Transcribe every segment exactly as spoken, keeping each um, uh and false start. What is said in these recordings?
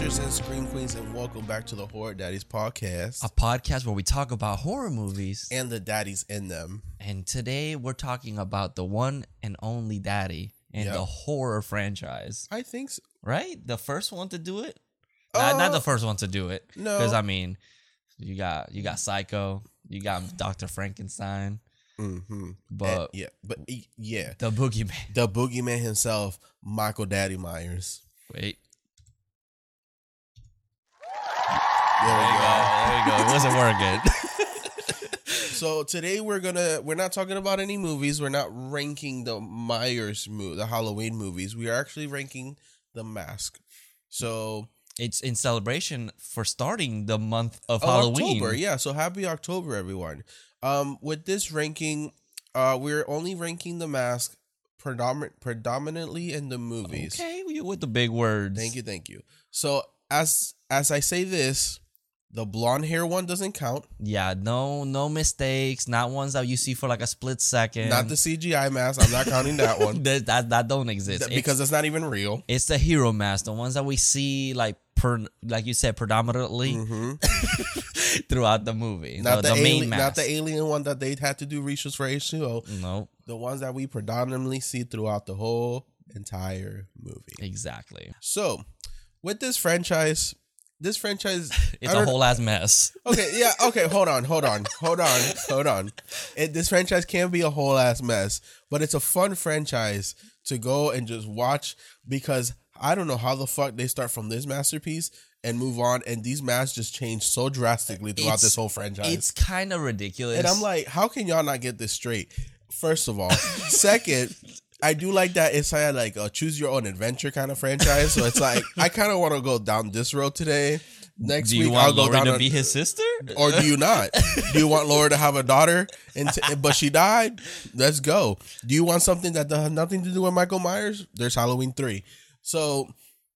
Screechers and Scream Queens, and welcome back to the Horror Daddies podcast. A podcast where we talk about horror movies and the daddies in them. And today we're talking about the one and only daddy in Yep. the horror franchise. I think so. Right? The first one to do it? Uh, not, not the first one to do it. No. Because, I mean, you got you got Psycho, you got Doctor Frankenstein, Mm-hmm. but yeah, but e- yeah, the Boogeyman. the boogeyman himself, Michael Daddy Myers. Wait. There There we you go. go. There you go. It wasn't working. So today we're gonna we're not talking about any movies. We're not ranking the Myers mo- the Halloween movies. We are actually ranking The Mask. So It's in celebration for starting the month of oh, Halloween. October, yeah. So happy October, everyone. Um, with this ranking, uh, we're only ranking The Mask predomin- predominantly in the movies. Okay, you with the big words. Thank you, thank you. So as as I say this, the blonde hair one doesn't count. Yeah, no, no mistakes. Not ones that you see for like a split second. Not the C G I mask. I'm not counting that one that, that that don't exist Th- It's- because it's not even real. it's the hero mask, the ones that we see like per like you said predominantly Mm-hmm. throughout the movie. Not the, the, the main alien, mask. not the alien one that they had to do reshoots for H two O. No, The ones that we predominantly see throughout the whole entire movie. exactly. So, with this franchise, this franchise It's I a don't- whole ass mess. Okay, yeah, okay, hold on, hold on, hold on, hold on. It, this franchise can be a whole ass mess, but it's a fun franchise to go and just watch because I don't know how the fuck they start from this masterpiece and move on, and these masks just change so drastically throughout It's- this whole franchise. It's kind of ridiculous. And I'm like, how can y'all not get this straight? First of all. Second, I do like that it's kind of like a choose your own adventure kind of franchise. So it's like, I kind of want to go down this road today. Next do you week, want I'll go Lori down to a- be his sister? or do you not? Do you want Laura to have a daughter, and t- but she died? Let's go. Do you want something that has nothing to do with Michael Myers? There's Halloween three. So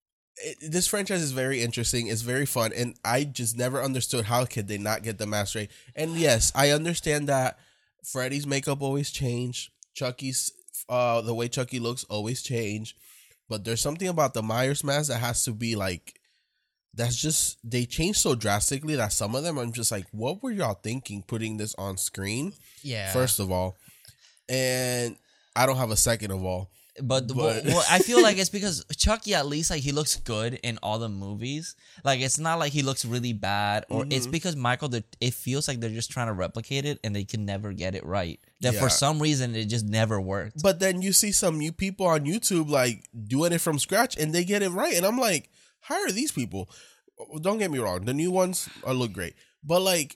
it, this franchise is very interesting. It's very fun, and I just never understood how could they not get the mask right. And yes, I understand that Freddy's makeup always change. Chucky's uh, the way Chucky looks always change. But there's something about the Myers mask that has to be like. That's just, they change so drastically that some of them I'm just like, what were y'all thinking putting this on screen? Yeah. First of all. And I don't have a second of all. But, But- well, well, I feel like it's because Chucky, at least, like he looks good in all the movies. Like it's not like he looks really bad, or it's Mhm. because Michael. they're- It feels like they're just trying to replicate it, and they can never get it right. That Yeah. for some reason it just never worked. But then you see some new people on YouTube like doing it from scratch and they get it right. And I'm like, how are these people? Don't get me wrong. The new ones are look great. But like,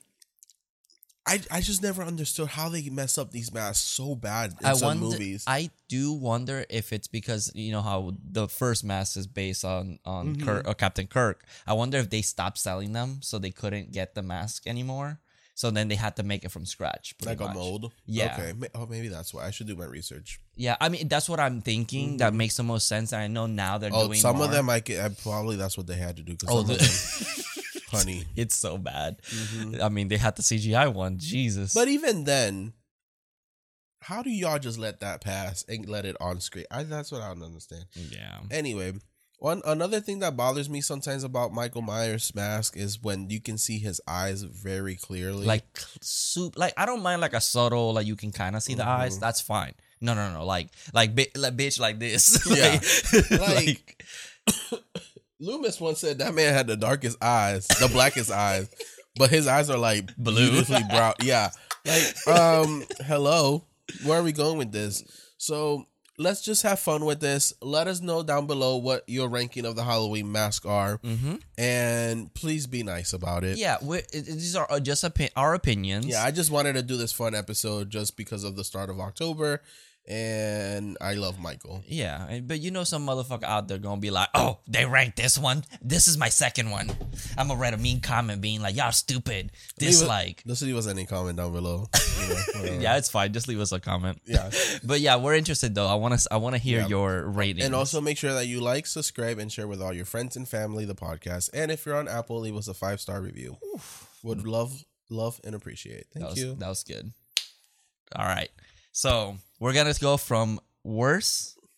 I I just never understood how they mess up these masks so bad in I some wonder. movies. I do wonder if it's because you know how the first mask is based on on Mhm. Kirk or Captain Kirk. I wonder if they stopped selling them so they couldn't get the mask anymore. So then they had to make it from scratch. pretty Like a much. mold? Yeah. Okay. Ma- Oh, maybe that's why. I should do my research. Yeah, I mean that's what I'm thinking. That makes the most sense. And I know now they're Oh, doing some more. of them I, can, I probably that's what they had to do. Cause Oh, some the- of them, honey. It's so bad. I mean, they had the C G I one. Jesus. But even then, how do y'all just let that pass and let it on screen? I, that's what I don't understand. yeah. Anyway, one another thing that bothers me sometimes about Michael Myers' mask is when you can see his eyes very clearly. Like soup. Like I don't mind like a subtle. Like you can kind of see the eyes. Mhm. That's fine. No, no, no. Like like bi- like bitch like this. Yeah. like, Like- Loomis once said that man had the darkest eyes, the blackest eyes, but his eyes are like Blue. beautifully brown. Yeah. Like, um, hello. Where are we going with this? So let's just have fun with this. Let us know down below what your ranking of the Halloween mask are, mm-hmm. and please be nice about it. Yeah, we're, it, these are just opi- our opinions. Yeah, I just wanted to do this fun episode just because of the start of October, and I love Michael. Yeah, and- but you know some motherfucker out there gonna be like, oh, they ranked this one. This is my second one. I'm gonna write a mean comment being like, y'all stupid. Dislike. Just leave us any comment down below. You know, whatever. Yeah, it's fine. Just leave us a comment. Yeah. But yeah, we're interested though. I want to. I want to hear Yeah. your ratings. And also make sure that you like, subscribe, and share with all your friends and family the podcast. And if you're on Apple, leave us a five star review. Would love, love, and appreciate. Thank that was, you. That was good. All right. So we're gonna go from worst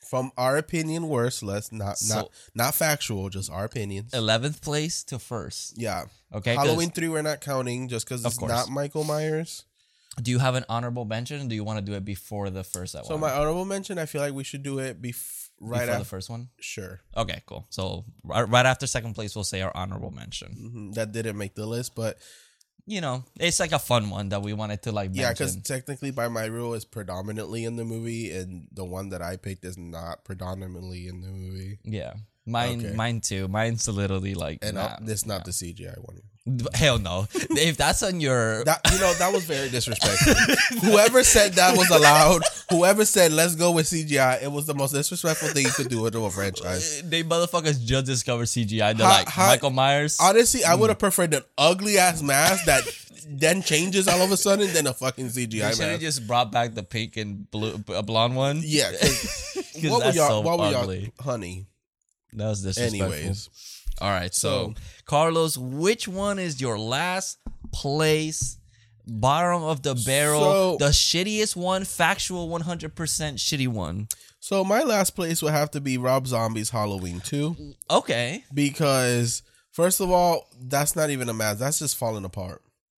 From our opinion, worse. Let's not So- not not factual, just our opinions. eleventh place to first. Yeah. Okay. 'cause Halloween three, we're not counting just because Of it's course. not Michael Myers. Do you have an honorable mention? Do you want to do it before the first that So one? my honorable mention, I feel like we should do it bef- right before after. the first one? Sure. Okay, cool. So right, right after second place, we'll say our honorable mention. hmm That didn't make the list, but You know, it's like a fun one that we wanted to like yeah, because mention. technically by my rule is predominantly in the movie, and the one that I picked is not predominantly in the movie. Yeah. Mine, Okay. mine too. Mine's literally like, And nah, uh, it's not the C G I one. hell no. If that's on your, That you know that was very disrespectful. Whoever said that was allowed, whoever said let's go with C G I, it was the most disrespectful thing you could do to a franchise. they motherfuckers just discovered C G I. They're How- like how- Michael Myers. Honestly, I would have preferred an ugly ass mask that then changes all of a sudden than a fucking C G I They should have mask. just brought back the pink and blue, a blonde one. Yeah, 'cause 'Cause what were that's y'all? so what were ugly. y'all, honey? That was disrespectful. Anyways, All right, so, So- Carlos, which one is your last place, bottom of the barrel, So- the shittiest one, factual one hundred percent shitty one? so my last place would have to be Rob Zombie's Halloween two, Okay, because first of all, that's not even a mask. That's just falling apart.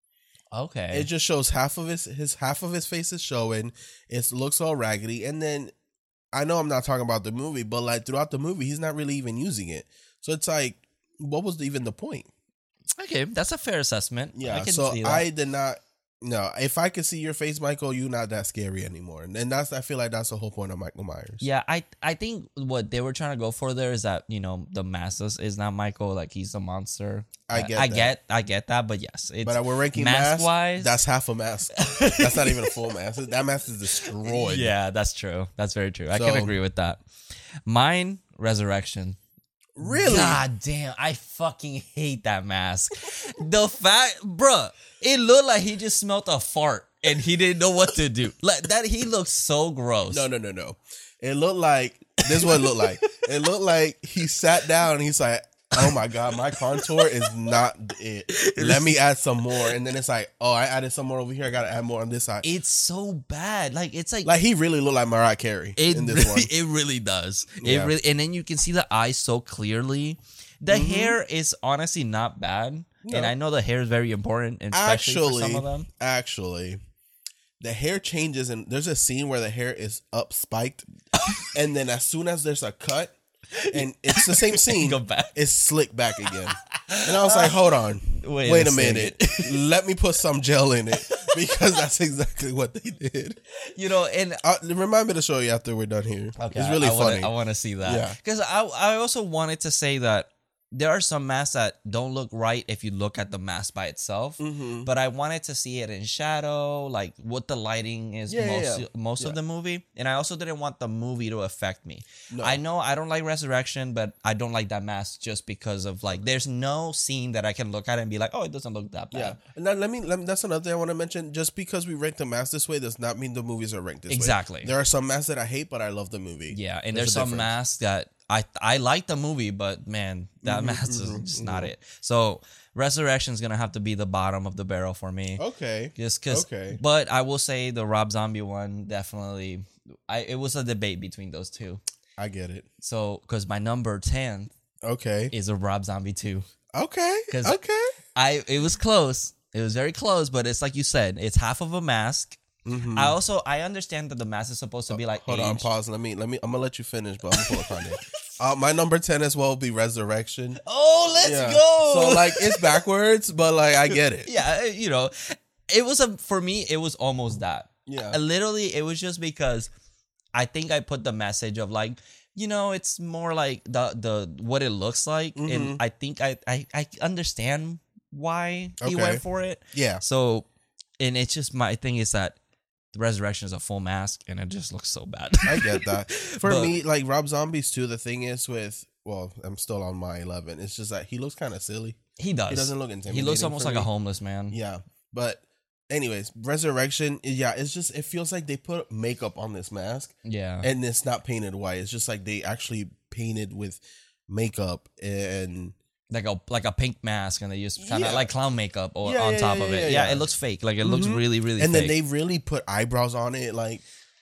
okay, It just shows half of his his half of his face is showing. It looks all raggedy, and then I know I'm not talking about the movie, but like throughout the movie, he's not really even using it. So it's like, what was the, even the point? okay. That's a fair assessment. Yeah. I can So see that. I did not. No, if I could see your face, Michael, you're not that scary anymore, and that's I feel like that's the whole point of Michael Myers. Yeah, I I think what they were trying to go for there is that, you know, the mask is- is not Michael, like he's a monster. I get I that. get I get that, but yes, it's But we're ranking mask mask wise. That's half a mask. That's not even a full mask. That mask is destroyed. Yeah, that's true. That's very true. I So- can agree with that. Mine, Resurrection. Really? God damn, I fucking hate that mask. The fact, bruh, it looked like he just smelled a fart and he didn't know what to do. Like that, he looks so gross. No, no, no, no. It looked like this is what it looked like. It looked like he sat down and he's like, oh my God, my contour is not it. Let me add some more. And then it's like, oh, I added some more over here. I gotta add more on this side. It's so bad. Like it's like, Like he really looked like Mariah Carey it in this really, one. it really does. It Yeah. really, and then you can see the eyes so clearly. The Mhm. hair is honestly not bad, No. and I know the hair is very important, and especially Actually, for some of them. actually, the hair changes and there's a scene where the hair is up spiked, and then as soon as there's a cut, and it's the same scene, Go back. it's slicked back again. And I was like, hold on. Wait, Wait, a a minute. Let me put some gel in it because that's exactly what they did. You know, and Uh, remind me to show you after we're done here. okay, It's really I, I funny. Wanna, I want to see that. Yeah. Because I, I also wanted to say that there are some masks that don't look right if you look at the mask by itself. Mhm. But I wanted to see it in shadow, like what the lighting is Yeah, yeah, most yeah. most Yeah. of the movie. And I also didn't want the movie to affect me. No. I know I don't like Resurrection, but I don't like that mask just because of like there's no scene that I can look at and be like, oh, it doesn't look that bad. Yeah, and then let me, let me. That's another thing I want to mention. Just because we rank the masks this way does not mean the movies are ranked this Exactly. way. There are some masks that I hate, but I love the movie. Yeah, and There's there's, a some difference. masks that I I like the movie, but man, that Mhm, mask is mhm, just mhm. not it. So Resurrection's gonna have to be the bottom of the barrel for me. Okay. Just cause, Okay. but I will say the Rob Zombie one definitely. I it was a debate between those two. I get it. So because my number ten Okay. is a Rob Zombie two. Okay. 'Cause- Okay. I it was close. It was very close, but it's like you said, it's half of a mask. Mhm. I also I understand that the mask is supposed to be like Hold on, aged. pause. Let me let me. I'm gonna let you finish, but I'm gonna pull a Kanye. Uh, my number ten as well will be Resurrection. Oh, let's Yeah. go! So like it's backwards, but like I get it. yeah, you know, it was a for me. It was almost that. Yeah. Uh, Literally, it was just because I think I put the message of like, you know, it's more like the the what it looks like, Mhm. and I think I I, I understand why he Okay. went for it. Yeah. So, and it's just my thing is that the Resurrection is a full mask, and it just looks so bad. I get that. For But- me, like Rob Zombies too. The thing is with well, I'm still on my eleven. It's just that he looks kind of silly. he does. He doesn't look He intimidating. looks almost for like a me. homeless man. Yeah, but anyways, Resurrection. Yeah, it's just it feels like they put makeup on this mask, Yeah. and it's not painted white. It's just like they actually painted with makeup and like a like a pink mask, and they use kind of Yeah. like clown makeup or Yeah, on yeah, top yeah, of yeah, it. Yeah, yeah. it looks fake. Like it looks Mhm. really, really and fake. then they really put eyebrows on it. Like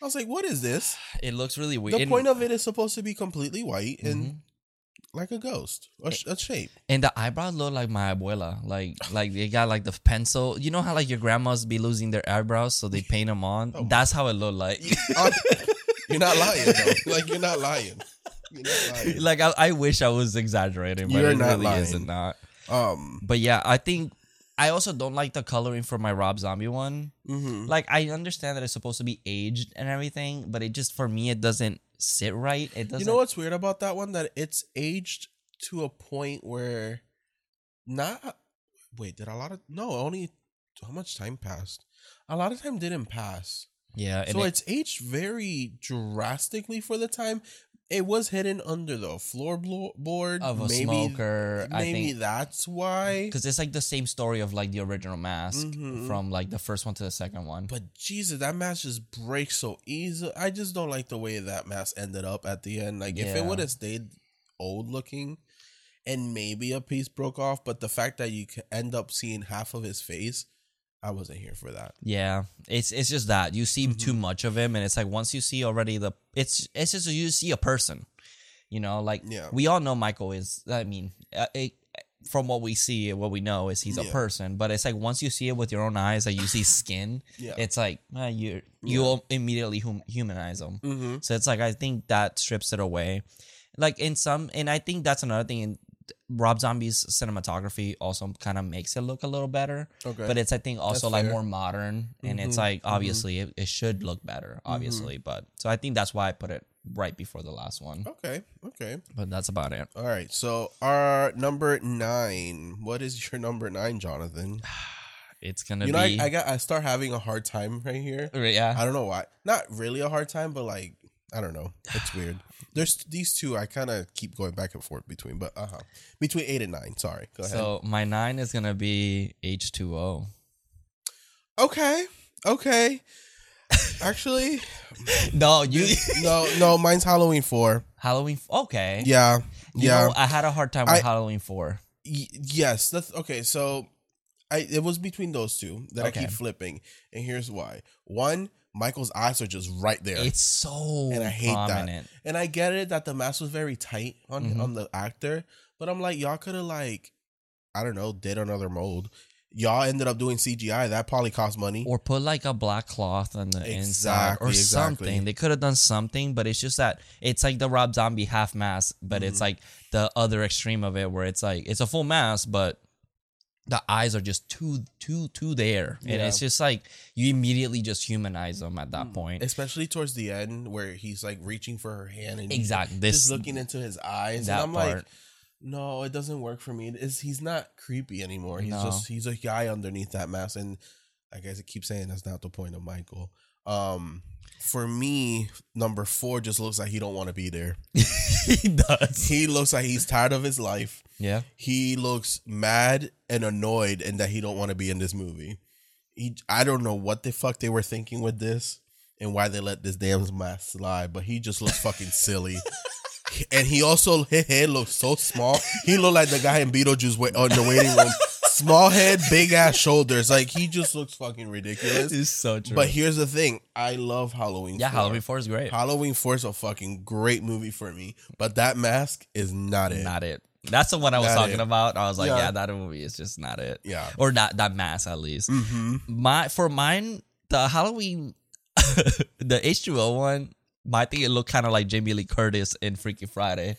I was like, what is this? It looks really weird. The and, point of it is supposed to be completely white and Mhm. like a ghost, a, sh- a shape. and the eyebrows look like my abuela. Like like they got like the pencil. You know how like your grandmas be losing their eyebrows, so they paint them on. Oh. That's how it looked like. Uh, you're not lying, though. Like, you're not lying. You're not lying. Like I, I wish I was exaggerating, but You're it not really lying. isn't not. Um, But yeah, I think I also don't like the coloring for my Rob Zombie one. mhm. Like I understand that it's supposed to be aged and everything, but it just for me it doesn't sit right. It doesn't. You know what's weird about that one? That it's aged to a point where not. Wait, did a lot of no? Only how much time passed? A lot of time didn't pass. Yeah, and So it- it's aged very drastically for the time. It was hidden under the floorboard of a maybe, smoker. I Maybe think that's why. because it's like the same story of like the original mask Mhm. from like the first one to the second one. But Jesus, that mask just breaks so easy. I just don't like the way that mask ended up at the end. Like if Yeah. it would have stayed old looking, and maybe a piece broke off, but the fact that you could end up seeing half of his face, I wasn't here for that. Yeah, it's it's just that you see Mhm. too much of him, and it's like once you see already the it's it's just you see a person, you know. Like Yeah. we all know Michael is. I mean, uh, it, from what we see, what we know is he's a Yeah. person. But it's like once you see it with your own eyes, like you see skin, Yeah. it's like uh, you you immediately hum- humanize them. Mm-hmm. So it's like I think that strips it away. Like in some, and I think that's another thing. In Rob Zombie's cinematography also kind of makes it look a little better. Okay. But it's I think also That's like fair. more modern, and it's Mhm, like mhm. obviously it, it should look better, Mm-hmm. obviously. But so I think that's why I put it right before the last one. Okay. Okay. But that's about it. All right. So our number nine. What is your number nine, Jonathan? It's gonna You know, be I, I got. I start having a hard time right here. yeah. I don't know why. Not really a hard time, but like I don't know. It's weird. There's these two I kind of keep going back and forth between, but uh huh. Between eight and nine. Sorry. Go ahead. So my nine is gonna be H two O. Okay. Okay. Actually, No, you no, no. Mine's Halloween four. Halloween. Okay. Yeah. You Yeah. know, I had a hard time with I- Halloween four. Y- yes. That's okay. So, I it was between those two that Okay. I keep flipping, and here's why. One, Michael's eyes are just right there. It's so And I hate that. prominent. And I get it that the mask was very tight on Mhm. on the actor, but I'm like, y'all could have like, I don't know, did another mold. Y'all ended up doing C G I. That probably cost money. Or put like a black cloth on the inside Exactly, or exactly. something. They could have done something, but it's just that it's like the Rob Zombie half mask, but it's like the other extreme of it where it's like it's a full mask, but the eyes are just too too too there. And Yeah. it's just like you immediately just humanize them at that point. Especially towards the end where he's like reaching for her hand and Exactly. this, This just looking into his eyes. that And I'm like, part. no, it doesn't work for me. It's, he's not creepy anymore. He's No. just he's a guy underneath that mask. And I guess I keep saying that's not the point of Michael. Um, for me, number four just looks like he don't want to be there. He does. He looks like he's tired of his life. Yeah. He looks mad and annoyed and that he don't want to be in this movie. He, I don't know what the fuck they were thinking with this and why they let this damn mask slide, but he just looks fucking silly. And he also, his head looks so small. He looked like the guy in Beetlejuice wait, on the waiting room. Small head, big ass shoulders. Like, he just looks fucking ridiculous. It's so true. But here's the thing. I love Halloween yeah, four. Halloween four is great. Halloween four is a fucking great movie for me. But that mask is not it. Not it. That's the one I was Not talking it. about. I was like, Yeah. yeah, that movie is just not it. Yeah. Or that that mask at least. Mm-hmm. My for mine, the Halloween, the H two O one, I think it looked kind of like Jamie Lee Curtis in Freaky Friday.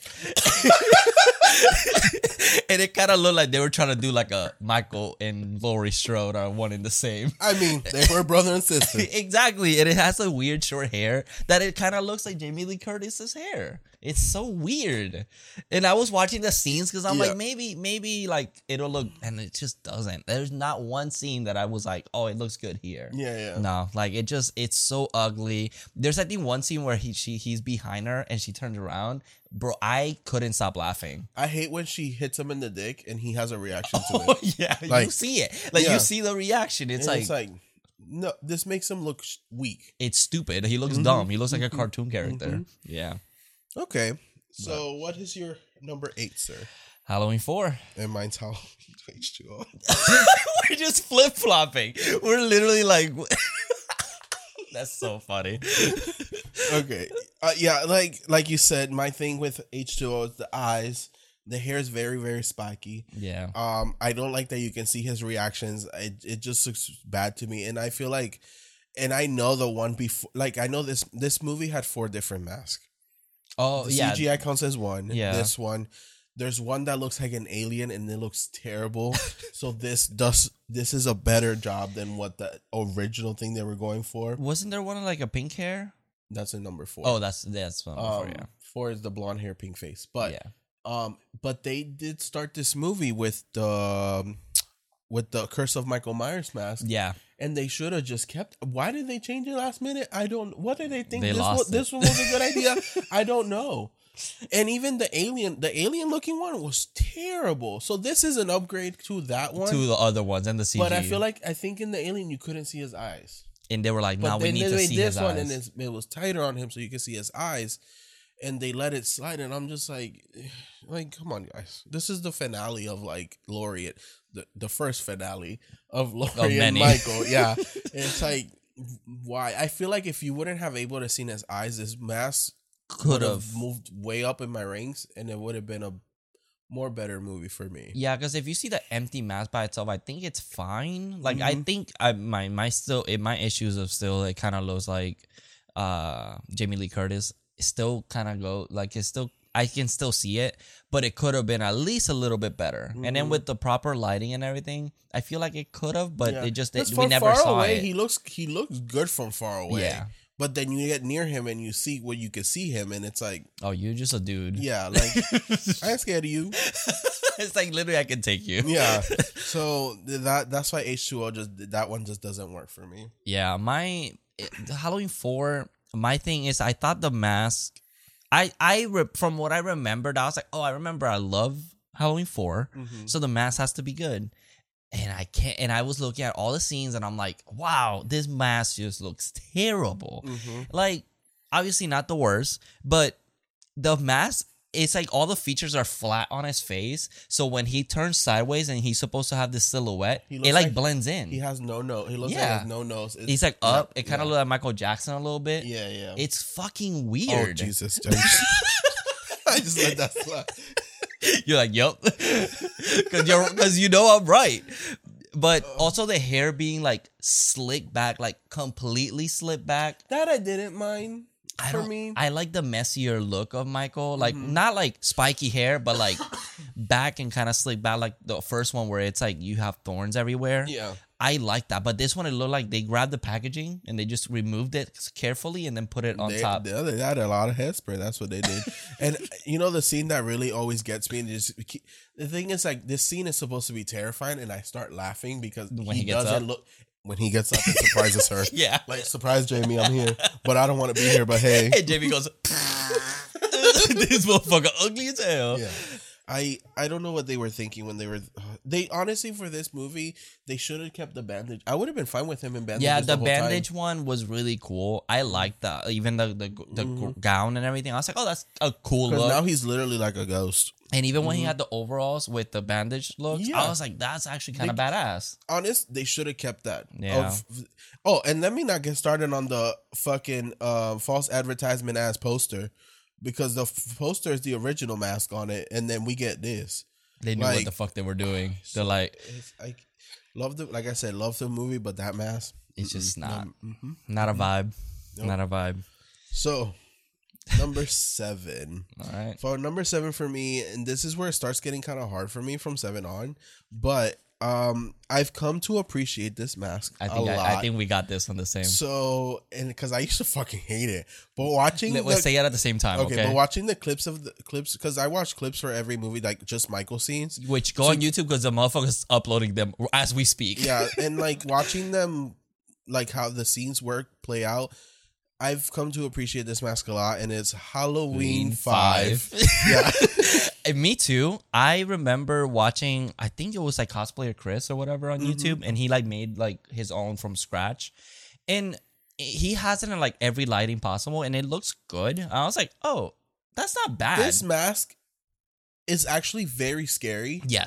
And it kind of looked like they were trying to do like a Michael and Laurie Strode are one in the same. I mean, they were brother and sister. Exactly. And it has a weird short hair that it kind of looks like Jamie Lee Curtis's hair. It's so weird. And I was watching the scenes because I'm Yeah. like, maybe, maybe like it'll look, and it just doesn't. There's not one scene that I was like, oh, it looks good here. Yeah, yeah. No, like it just, it's so ugly. There's I think one scene where he she he's behind her and she turns around. Bro, I couldn't stop laughing. I hate when she hits him in the dick and he has a reaction to Oh it. yeah, Like- you see it. Like Yeah. you see the reaction. It's And like, it's like, no, this makes him look sh- weak. it's stupid. He looks Mhm. dumb. He looks like a cartoon character. Mhm. Yeah. Okay. So, what is your number eight, sir? Halloween four. And mine's Halloween H two O. We're just flip flopping. We're literally like, That's so funny. Okay. Uh, yeah, like like you said, my thing with H two O is the eyes. The hair is very, very spiky. Yeah. Um, I don't like that you can see his reactions. It, it just looks bad to me. And I feel like, and I know the one before, like, I know this this movie had four different masks. Oh, the yeah. C G I counts as one. Yeah. This one. There's one that looks like an alien and it looks terrible. So this does this is a better job than what the original thing they were going for. Wasn't there one like a pink hair? That's in number four. Oh, that's that's number four, um, yeah. Four is the blonde hair, pink face. But yeah. um, but they did start this movie with the um, with the Curse of Michael Myers mask. Yeah. And they should have just kept. Why did they change it last minute? I don't. What did they think? They this lost was, it. this one was a good idea. I don't know. And even the alien, the alien looking one was terrible. So this is an upgrade to that one. To the other ones and the C G. But I feel like I think in the alien you couldn't see his eyes. And they were like, But "No, we then need they to made see this his one, eyes." and it's, it was tighter on him so you could see his eyes. And they let it slide, and I'm just like, like, come on, guys. This is the finale of like Laurie, the the first finale of Laurie and Michael. Yeah, and it's like, why? I feel like if you wouldn't have able to see his eyes, this mask Could could have. have moved way up in my ranks, and it would have been a more better movie for me. Yeah, because if you see the empty mask by itself, I think it's fine. Like I Mhm. think I my my still it, my issues of still it kind of looks like uh Jamie Lee Curtis still kind of go like it's still I can still see it, but it could have been at least a little bit better. And then Mhm. with the proper lighting and everything, I feel like it could have, but Yeah. it just Because it, we from never far saw away, it. He looks he looks good from far away. Yeah. But then you get near him and you see what you can see him, and it's like, Oh, you're just a dude. yeah, like I ain't scared of you. It's like literally I can take you. Yeah. So that that's why H two O just that one just doesn't work for me. Yeah, my the Halloween four. My thing is, I thought the mask. I I re, from what I remembered, I was like, oh, I remember I love Halloween four, Mhm. so the mask has to be good. And I can't. And I was looking at all the scenes, and I'm like, wow, this mask just looks terrible. Mhm. Like, obviously not the worst, but the mask. It's like all the features are flat on his face. So when he turns sideways and he's supposed to have this silhouette, He it looks like, like blends in. He has no nose. He looks like he Yeah. has no nose. It's, He's like up. yeah, It kind of yeah. looks like Michael Jackson a little bit. Yeah, yeah. It's fucking Oh weird. Jesus! I just let that slide. You're like, yup. Because you're because you know I'm right. But also the hair being like slicked back, like completely slicked back. That I didn't mind. I for don't. me. I like the messier look of Michael. Like Mhm. not like spiky hair, but like back and kind of slick back, like the first one where it's like you have thorns everywhere. Yeah. I like that. But this one, it looked like they grabbed the packaging and they just removed it carefully and then put it on they, top. They, they had a lot of hairspray. That's what they did. And you know the scene that really always gets me. And just the thing is, like this scene is supposed to be terrifying, and I start laughing because When he, he gets doesn't up? look. When he gets up and surprises her, Yeah. like surprise Jamie, I'm here, but I don't want to be here. But hey, And Jamie goes, this motherfucker ugly as hell. yeah. I I don't know what they were thinking when they were. They honestly for this movie they should have kept the bandage. I would have been fine with him in bandage. Yeah, the, whole bandage time. one was really cool. I liked that. Even the the, the Mhm. gown and everything. I was like, oh, that's a cool 'Cause look. now he's literally like a ghost. And even when he Mhm. had the overalls with the bandage looks, Yeah. I was like, that's actually kind of They- badass. Honest, they should have kept that. Yeah. Of- oh, and let me not get started on the fucking uh, false advertisement ass poster, because the f- poster is the original mask on it, and then we get this. They knew what Like- the fuck they were doing. They're like, It's like love the like I said, love the movie, but that mask, it's just mm-mm. not, No, mhm. not a vibe. Nope. Not a vibe. So, number seven. All right. For number seven for me, and this is where it starts getting kind of hard for me from seven on, but um, I've come to appreciate this mask I a think lot. I, I think we got this on the same. So, and because I used to fucking hate it, but watching Let- the, Let's say it at the same time, okay, okay? but watching the clips of the clips, because I watch clips for every movie, like just Michael scenes. Which go on YouTube because the motherfucker's uploading them as we speak. Yeah, and like watching them, like how the scenes work play out. I've come to appreciate this mask a lot, and it's Halloween Five. Yeah. And me too. I remember watching, I think it was like Cosplayer Chris or whatever on Mhm. YouTube, and he like made like his own from scratch. And he has it in like every lighting possible, and it looks good. I was like, oh, that's not bad. This mask is actually very scary. yes.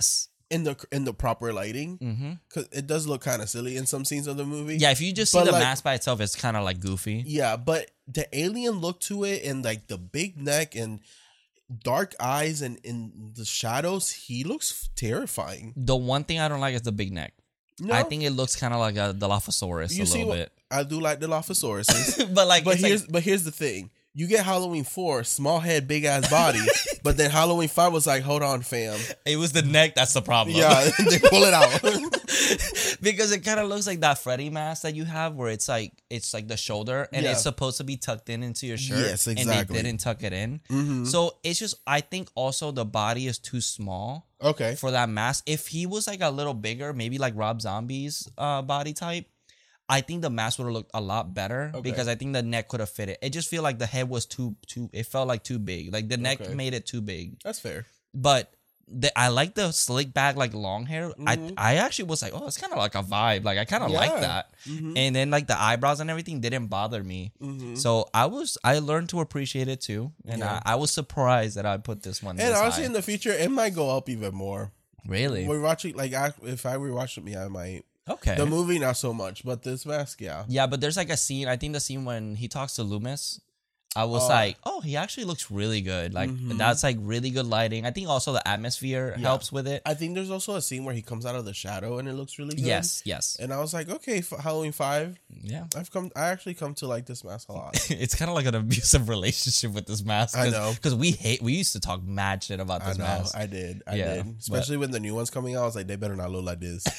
in the in the proper lighting, Mm-hmm. because it does look kind of silly in some scenes of the movie. Yeah, if you just see But, the like- mask by itself, it's kind of like goofy. Yeah, but the alien look to it and like the big neck and dark eyes and in the shadows, he looks terrifying. The one thing I don't like is the big neck. No, I think it looks kind of like a Dilophosaurus you a see little what bit. I do like the Dilophosaurus. But like, But it's here's like, but here's the thing. You get Halloween four, small head, big ass body, but then Halloween five was like, hold on, fam. it was the neck that's the problem. Yeah, they pull it out. Because it kind of looks like that Freddy mask that you have, where it's like it's like the shoulder and Yeah. it's supposed to be tucked in into your shirt. Yes, And exactly. they didn't tuck it in. Mhm. So it's just, I think also the body is too small Okay. for that mask. If he was like a little bigger, maybe like Rob Zombie's uh, body type, I think the mask would have looked a lot better Okay. because I think the neck could have fit it. It just feel like the head was too too. It felt like too big. Like the neck Okay. made it too big. That's fair. But the, I like the slick back, like long hair. Mhm. I I actually was like, oh, it's kind of like a vibe. Like I kind of like Yeah. that. Mhm. And then like the eyebrows and everything didn't bother me. Mhm. So I was I learned to appreciate it too, and Yeah. I, I was surprised that I put this one. And this honestly, high. in the future, it might go up even more. Really, We're watching, like, I, if I rewatch it, me, I might. okay. The movie, not so much, but this mask, yeah. Yeah, but there's like a scene. I think the scene when he talks to Loomis, I was Oh. like, oh, he actually looks really good. Like Mhm. that's like really good lighting. I think also the atmosphere Yeah. helps with it. I think there's also a scene where he comes out of the shadow and it looks really good. Yes, yes, And I was like, okay, for Halloween five, yeah. I've come, I actually come to like this mask a lot. It's kind of like an abusive relationship with this mask. I Cause, know. because we hate. We used to talk mad shit about I this know, mask. I did, I Yeah, did. but- Especially when the new one's coming out, I was like, they better not look like this.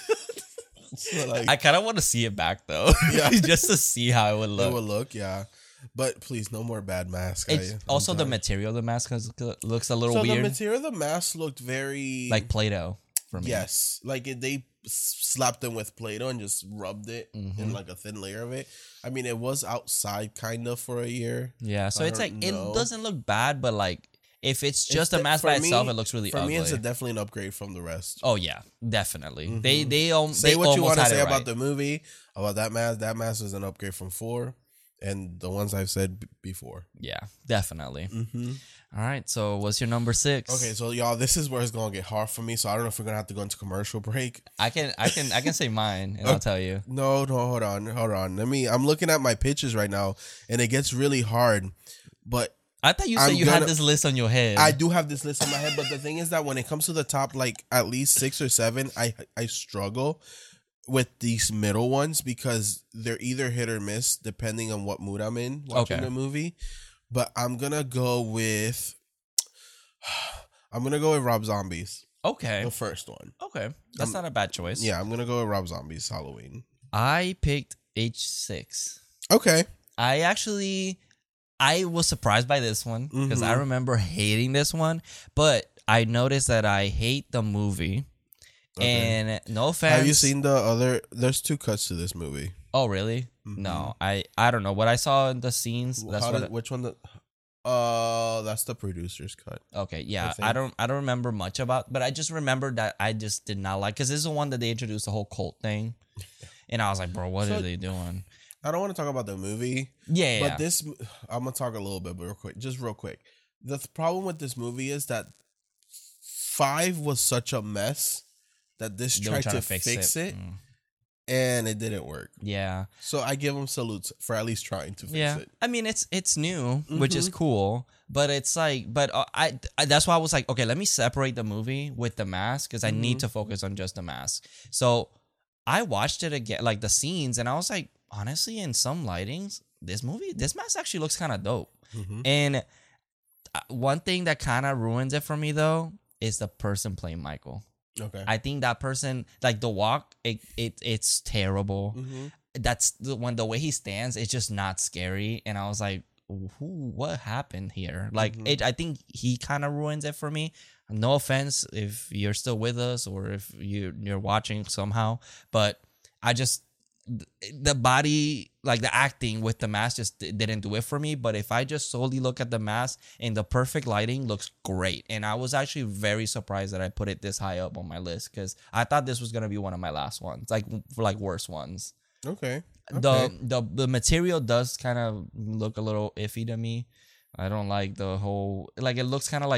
So like, I kind of want to see it back though, Yeah. just to see how it would it look. will look, yeah. But please, no more bad masks. It's I- I'm also the done. material of the mask has- looks a little so weird, the material of the mask looked very like Play-Doh for me. yes, like it, they s- slapped them with Play-Doh and just rubbed it in Mhm. like a thin layer of it. I mean, it was outside kind of for a year. Yeah, so I it's like don't know. it doesn't look bad, but like if it's just It's a de- mask for by itself, me- it looks really For ugly. me, it's a, definitely an upgrade from the rest. oh yeah, definitely. Mhm. They they, um, Say they what you almost want to had it say about right. the movie, about that mask. That mask is an upgrade from four, and the ones I've said b- before. Yeah, definitely. Mm-hmm. All right, so what's your number six? Okay, so y'all, this is where it's gonna get hard for me. So I don't know if we're gonna have to go into commercial break. I can I can I can say mine and I'll tell you. No, no, hold on, hold on. Let me. I'm looking at my pitches right now, and it gets really hard. But I thought you said I'm you gonna- had this list on your head. I do have this list in my head. But the thing is that when it comes to the top, like at least six or seven, I I struggle with these middle ones because they're either hit or miss depending on what mood I'm in watching Okay. the movie. But I'm gonna go with. I'm gonna go with Rob Zombie's, okay, the first one. okay, that's Um, not a bad choice. Yeah, I'm gonna go with Rob Zombie's Halloween. I picked H six. Okay. I actually, I was surprised by this one because I Mhm. remember hating this one, but I noticed that I hate the movie. Okay. And no offense. Have you seen the other? There's two cuts to this movie. Oh, really? Mhm. No, I I don't know what I saw in the scenes. That's How what. did- which one? The, uh, that's the producer's cut. Okay, yeah, think. I don't I don't remember much about, but I just remember that I just did not like because this is the one that they introduced the whole cult thing, and I was like, bro, what So- are they doing? I don't want to talk about the movie, Yeah, yeah, but this I'm gonna talk a little bit, but real quick, just real quick. The th- problem with this movie is that five was such a mess that this They were tried trying to fix, it, Mm. and it didn't work. Yeah, So I give them salutes for at least trying to fix yeah. it. I mean, it's it's new, which is Mhm. cool, but it's like, but uh, I, I that's why I was like, okay, let me separate the movie with the mask because I need Mhm. to focus on just the mask. So I watched it again, like the scenes, and I was like, honestly, in some lightings, this movie, this mask actually looks kind of dope. Mhm. And uh, one thing that kind of ruins it for me though is the person playing Michael. Okay. I think that person, like the walk, it, it it's terrible. Mhm. That's the when the way he stands, it's just not scary. And I was like, who? What happened here? Like Mhm. it, I think he kind of ruins it for me. No offense if you're still with us or if you you're watching somehow, but I just the body, like the acting with the mask just d- didn't do it for me. But if I just solely look at the mask and the perfect lighting looks great. And I was actually very surprised that I put it this high up on my list because I thought this was going to be one of my last ones, like for like worst ones. Okay. The, Okay. the the material does kind of look a little iffy to me. I don't like the whole, like it looks kind of like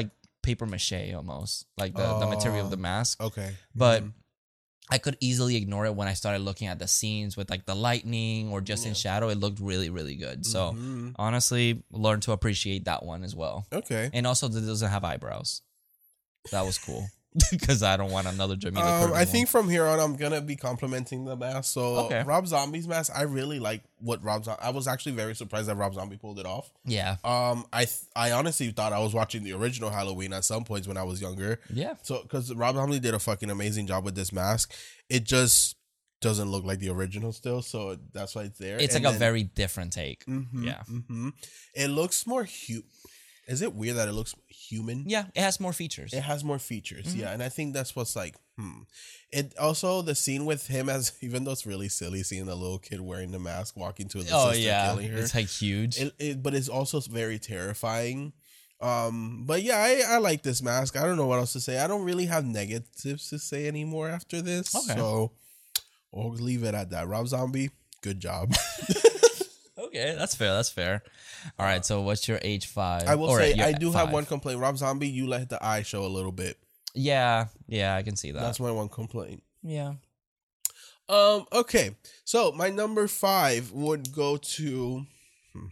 paper mache almost, like the, the material of the mask. Okay. But Mhm. I could easily ignore it when I started looking at the scenes with like the lightning or just in Yeah. shadow. It looked really, really good. So Mhm. honestly, learn to appreciate that one as well. Okay. And also, that it doesn't have eyebrows. That was cool because I don't want another Jamila Um, Curtis I think one. from here on, I'm gonna be complimenting the mask. So Okay. Rob Zombie's mask, I really like what Rob. Zom- I was actually very surprised that Rob Zombie pulled it off. Yeah, Um, I th- I honestly thought I was watching the original Halloween at some points when I was younger. yeah. So because Rob Zombie did a fucking amazing job with this mask, it just doesn't look like the original still. So that's why it's there. It's And like a then- very different take. Mhm, Yeah. mhm. It looks more hu. Is it weird that it looks human? Yeah, it has more features. It has more features, Mhm. yeah, and I think that's what's like, hmm. It also the scene with him as even though it's really silly seeing the little kid wearing the mask walking to his Oh sister yeah, killing her. it's like huge. It, it, but it's also very terrifying. Um, but yeah, I, I like this mask. I don't know what else to say. I don't really have negatives to say anymore after this. Okay. So we'll leave it at that. Rob Zombie, good job. Okay, that's fair. That's fair. All right. So what's your age five? I will Or say your I do have five. one complaint. Rob Zombie, you let the eye show a little bit. Yeah, yeah, I can see that. That's my one complaint. yeah. Um. Okay. So my number five would go to hmm,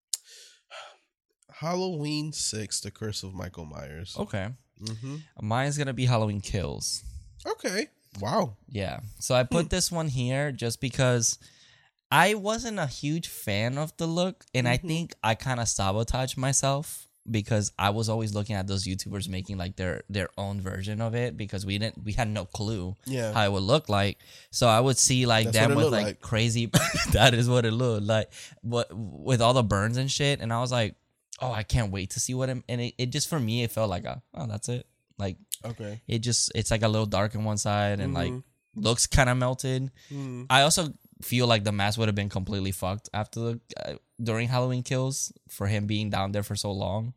Halloween Six: The Curse of Michael Myers. Okay. Mm-hmm. Mine's gonna be Halloween Kills. Okay. Wow. Yeah. So I put Hmm. this one here just because I wasn't a huge fan of the look, and I Mhm. think I kind of sabotaged myself because I was always looking at those YouTubers making like their their own version of it because we didn't we had no clue Yeah. how it would look like. So I would see like That's them what it with looked like, like. crazy. That is what it looked like. What with all the burns and shit, and I was like, oh, I can't wait to see what it. And it, it just for me, it felt like a, oh, that's it. Like Okay. it just it's like a little dark on one side and like Mhm. looks kind of melted. Mm. I also feel like the mask would have been completely fucked after the uh, during Halloween Kills for him being down there for so long.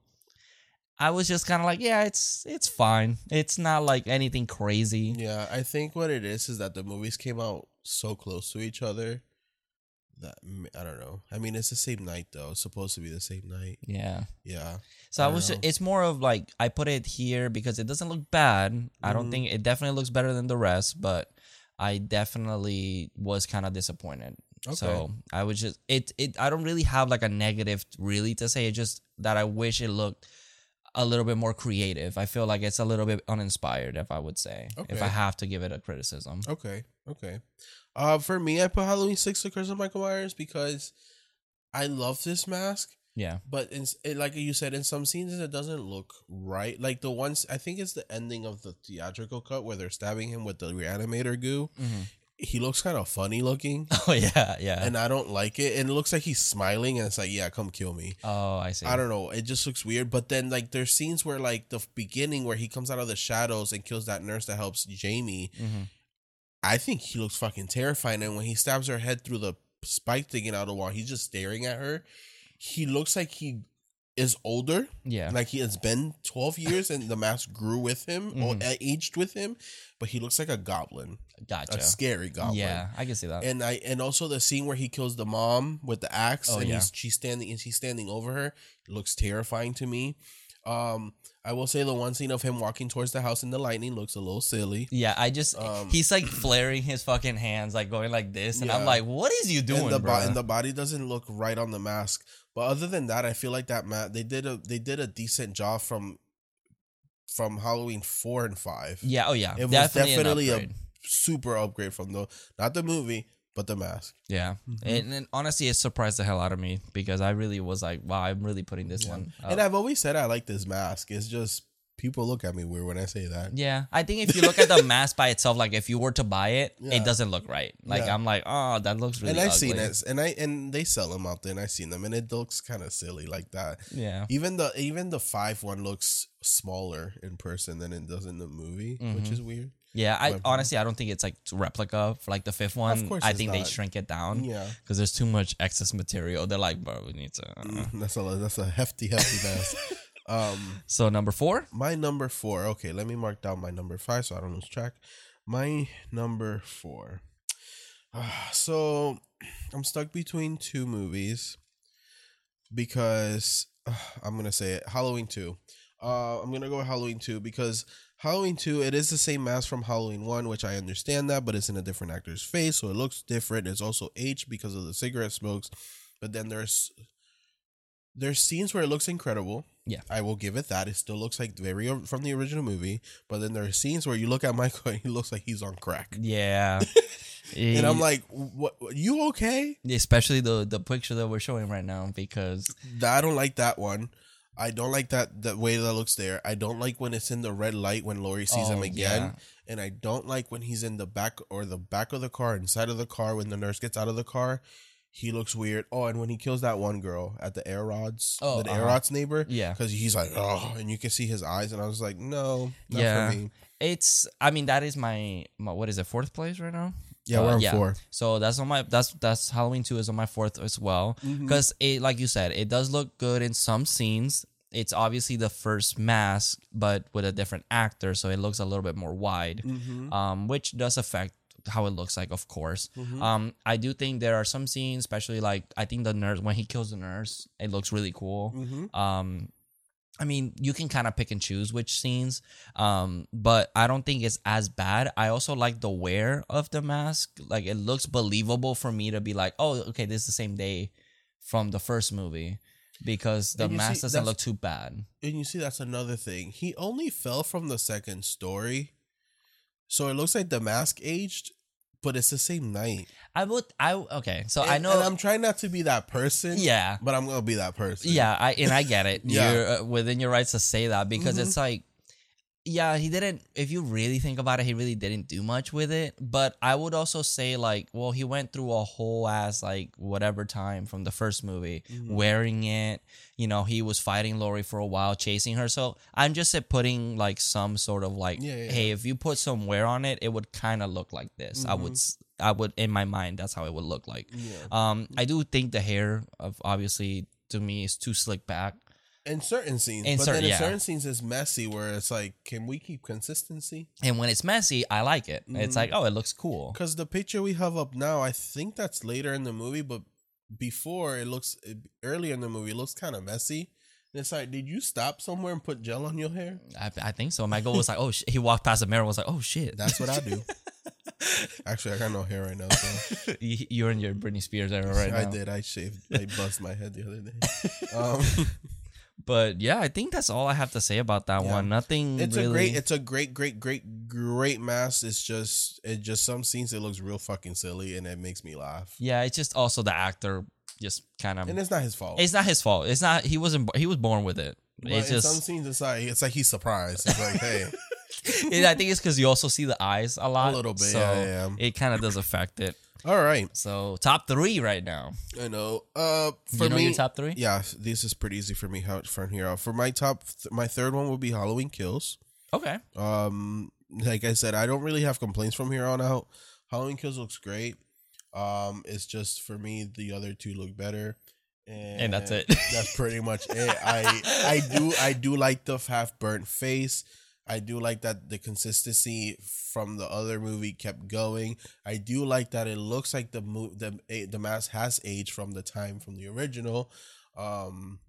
I was just kind of like, yeah, it's it's fine. It's not like anything crazy. Yeah. I think what it is is that the movies came out so close to each other that I don't know. I mean, it's the same night though. It's supposed to be the same night. Yeah. Yeah. So I I was. know. It's more of like I put it here because it doesn't look bad. I don't Mhm. think it definitely looks better than the rest, but I definitely was kind of disappointed. Okay. So I was just it. It. I don't really have like a negative really to say. It's just that I wish it looked a little bit more creative. I feel like it's a little bit uninspired, if I would say, if Okay. I have to give it a criticism. Okay. Okay. Uh, for me, I put Halloween Six: The Curse of Michael Myers because I love this mask. Yeah. But in, it, like you said, in some scenes it doesn't look right. Like the ones I think it's the ending of the theatrical cut where they're stabbing him with the reanimator goo. Mm-hmm. He looks kind of funny looking, Oh yeah, yeah. and I don't like it. And it looks like he's smiling, and it's like, yeah, come kill me. oh, I see. I don't know. It just looks weird. But then like there's scenes where like the beginning where he comes out of the shadows and kills that nurse that helps Jamie. Mm-hmm. I think he looks fucking terrifying. And when he stabs her head through the spike thinking out of the wall, he's just staring at her. He looks like he is older. Yeah. Like he has been twelve years and the mask grew with him or Mhm. aged with him, but he looks like a goblin, Gotcha. a scary goblin. Yeah, I can see that. And I and also the scene where he kills the mom with the axe Oh, and yeah. he's she's standing and she's standing over her. It looks terrifying to me. Um, I will say the one scene of him walking towards the house in the lightning looks a little silly. Yeah, I just Um, he's like flaring his fucking hands, like going like this, and I'm Yeah. like, "What is you doing, and the bro?" bo- and the body doesn't look right on the mask. But other than that, I feel like that ma- they did a they did a decent job from from Halloween four and five. yeah, oh yeah, It was definitely, an definitely a upgrade. super upgrade from the not the movie but the mask. Yeah, Mm-hmm. and, and honestly, it surprised the hell out of me because I really was like, "Wow, I'm really putting this Yeah. one." Up. And I've always said I like this mask. It's just people look at me weird when I say that. Yeah, I think if you look at the mask by itself, like if you were to buy it, Yeah. it doesn't look right. Like Yeah. I'm like, oh, that looks really. and I've ugly. seen it, and I and they sell them out there, and I've seen them, and it looks kind of silly like that. Yeah, Even the even the five one looks smaller in person than it does in the movie, which Mhm. is weird. yeah. I But- honestly, I don't think it's like replica for like the fifth one. course I it's think they not. shrink it down Yeah, because there's too much excess material. They're like, bro, we need to. Mm, that's a that's a hefty hefty mask. Um, So number four. my number four. Okay, let me mark down my number five so I don't lose track. My number four. Ah, so I'm stuck between two movies because uh, I'm gonna say it. Halloween two. Uh, I'm gonna go with Halloween two because Halloween two, it is the same mask from Halloween one, which I understand that, but it's in a different actor's face, so it looks different. It's also aged because of the cigarette smokes, but then there's there's scenes where it looks incredible. Yeah, I will give it that. It still looks like very o- from the original movie, but then there are scenes where you look at Michael and he looks like he's on crack, yeah. and I'm like, "What? You okay?" Especially the the picture that we're showing right now, because I don't like that one. I don't like that the way that looks there. I don't like when it's in the red light when Laurie sees Oh, him again. yeah. And I don't like when he's in the back or the back of the car, inside of the car, when the nurse gets out of the car. He looks weird. Oh, and when he kills that one girl at the Air Rods, Oh, the Air uh-huh. Rods neighbor. Yeah. Because he's like, oh, and you can see his eyes. And I was like, no, not Yeah. for me. it's. I mean, that is my, my what is it? Fourth place right now. Yeah, Uh, we're on yeah. four. So that's on my that's that's Halloween two is on my fourth as well, Mm-hmm. because it, like you said, it does look good in some scenes. It's obviously the first mask, but with a different actor, so it looks a little bit more wide, Mm-hmm. um, which does affect how it looks like, of course. Mhm. Um, I do think there are some scenes, especially like I think the nurse when he kills the nurse, it looks really cool. Mm-hmm. Um, I mean, you can kind of pick and choose which scenes, um, but I don't think it's as bad. I also like the wear of the mask; like it looks believable for me to be like, oh, okay, this is the same day from the first movie, because the And you mask see, doesn't that's- look too bad. And you see, that's another thing. He only fell from the second story. So it looks like the mask aged, but it's the same night. I would, I okay, so And, I know, and I'm trying not to be that person. yeah, But I'm going to be that person. yeah, I and I get it. Yeah. You're uh, within your rights to say that, because Mhm. it's like, yeah, he didn't. If you really think about it, he really didn't do much with it. But I would also say, like, well, he went through a whole ass like whatever time from the first movie, Mhm. wearing it. You know, he was fighting Laurie for a while, chasing her. So I'm just uh, putting like some sort of like, Yeah, yeah. hey, if you put some wear on it, it would kind of look like this. I would, s- I would, in my mind, that's how it would look like. Yeah. Um, I do think the hair of obviously to me is too slick back. In certain scenes. In but cer- then in yeah. certain scenes, it's messy where it's like, can we keep consistency? And when it's messy, I like it. It's Mhm. like, oh, it looks cool. Because the picture we have up now, I think that's later in the movie, but before it looks, earlier in the movie, it looks kind of messy. And it's like, did you stop somewhere and put gel on your hair? I, I think so. My goal was like, oh, sh-. He walked past the mirror and was like, oh, shit. That's what I do. Actually, I got no hair right now. So. You- You're in your Britney Spears era right I now. did. I shaved. I buzzed my head the other day. Um, But yeah, I think that's all I have to say about that Yeah. one. Nothing it's really. a great. It's a great, great, great, great mask. It's just, it just some scenes it looks real fucking silly, and it makes me laugh. yeah, it's just also the actor just kind of. And it's not his fault. It's not his fault. It's not. He wasn't. He was born with it. But It's in some just. scenes, it's like it's like he's surprised. It's like, hey, And I think it's because you also see the eyes a lot. a little bit. So yeah, yeah, yeah. it kind of does affect it. All right. So top three right now. I know. Uh, for you know me, your top three? yeah, this is pretty easy for me. How from here out, for my top, th- my third one will be Halloween Kills. Okay. Um, like I said, I don't really have complaints from here on out. Halloween Kills looks great. Um, it's just for me, the other two look better, and, And that's it. That's pretty much it. I I do I do like the half burnt face. I do like that the consistency from the other movie kept going. I do like that it looks like the mo- the the mask has aged from the time from the original. Um,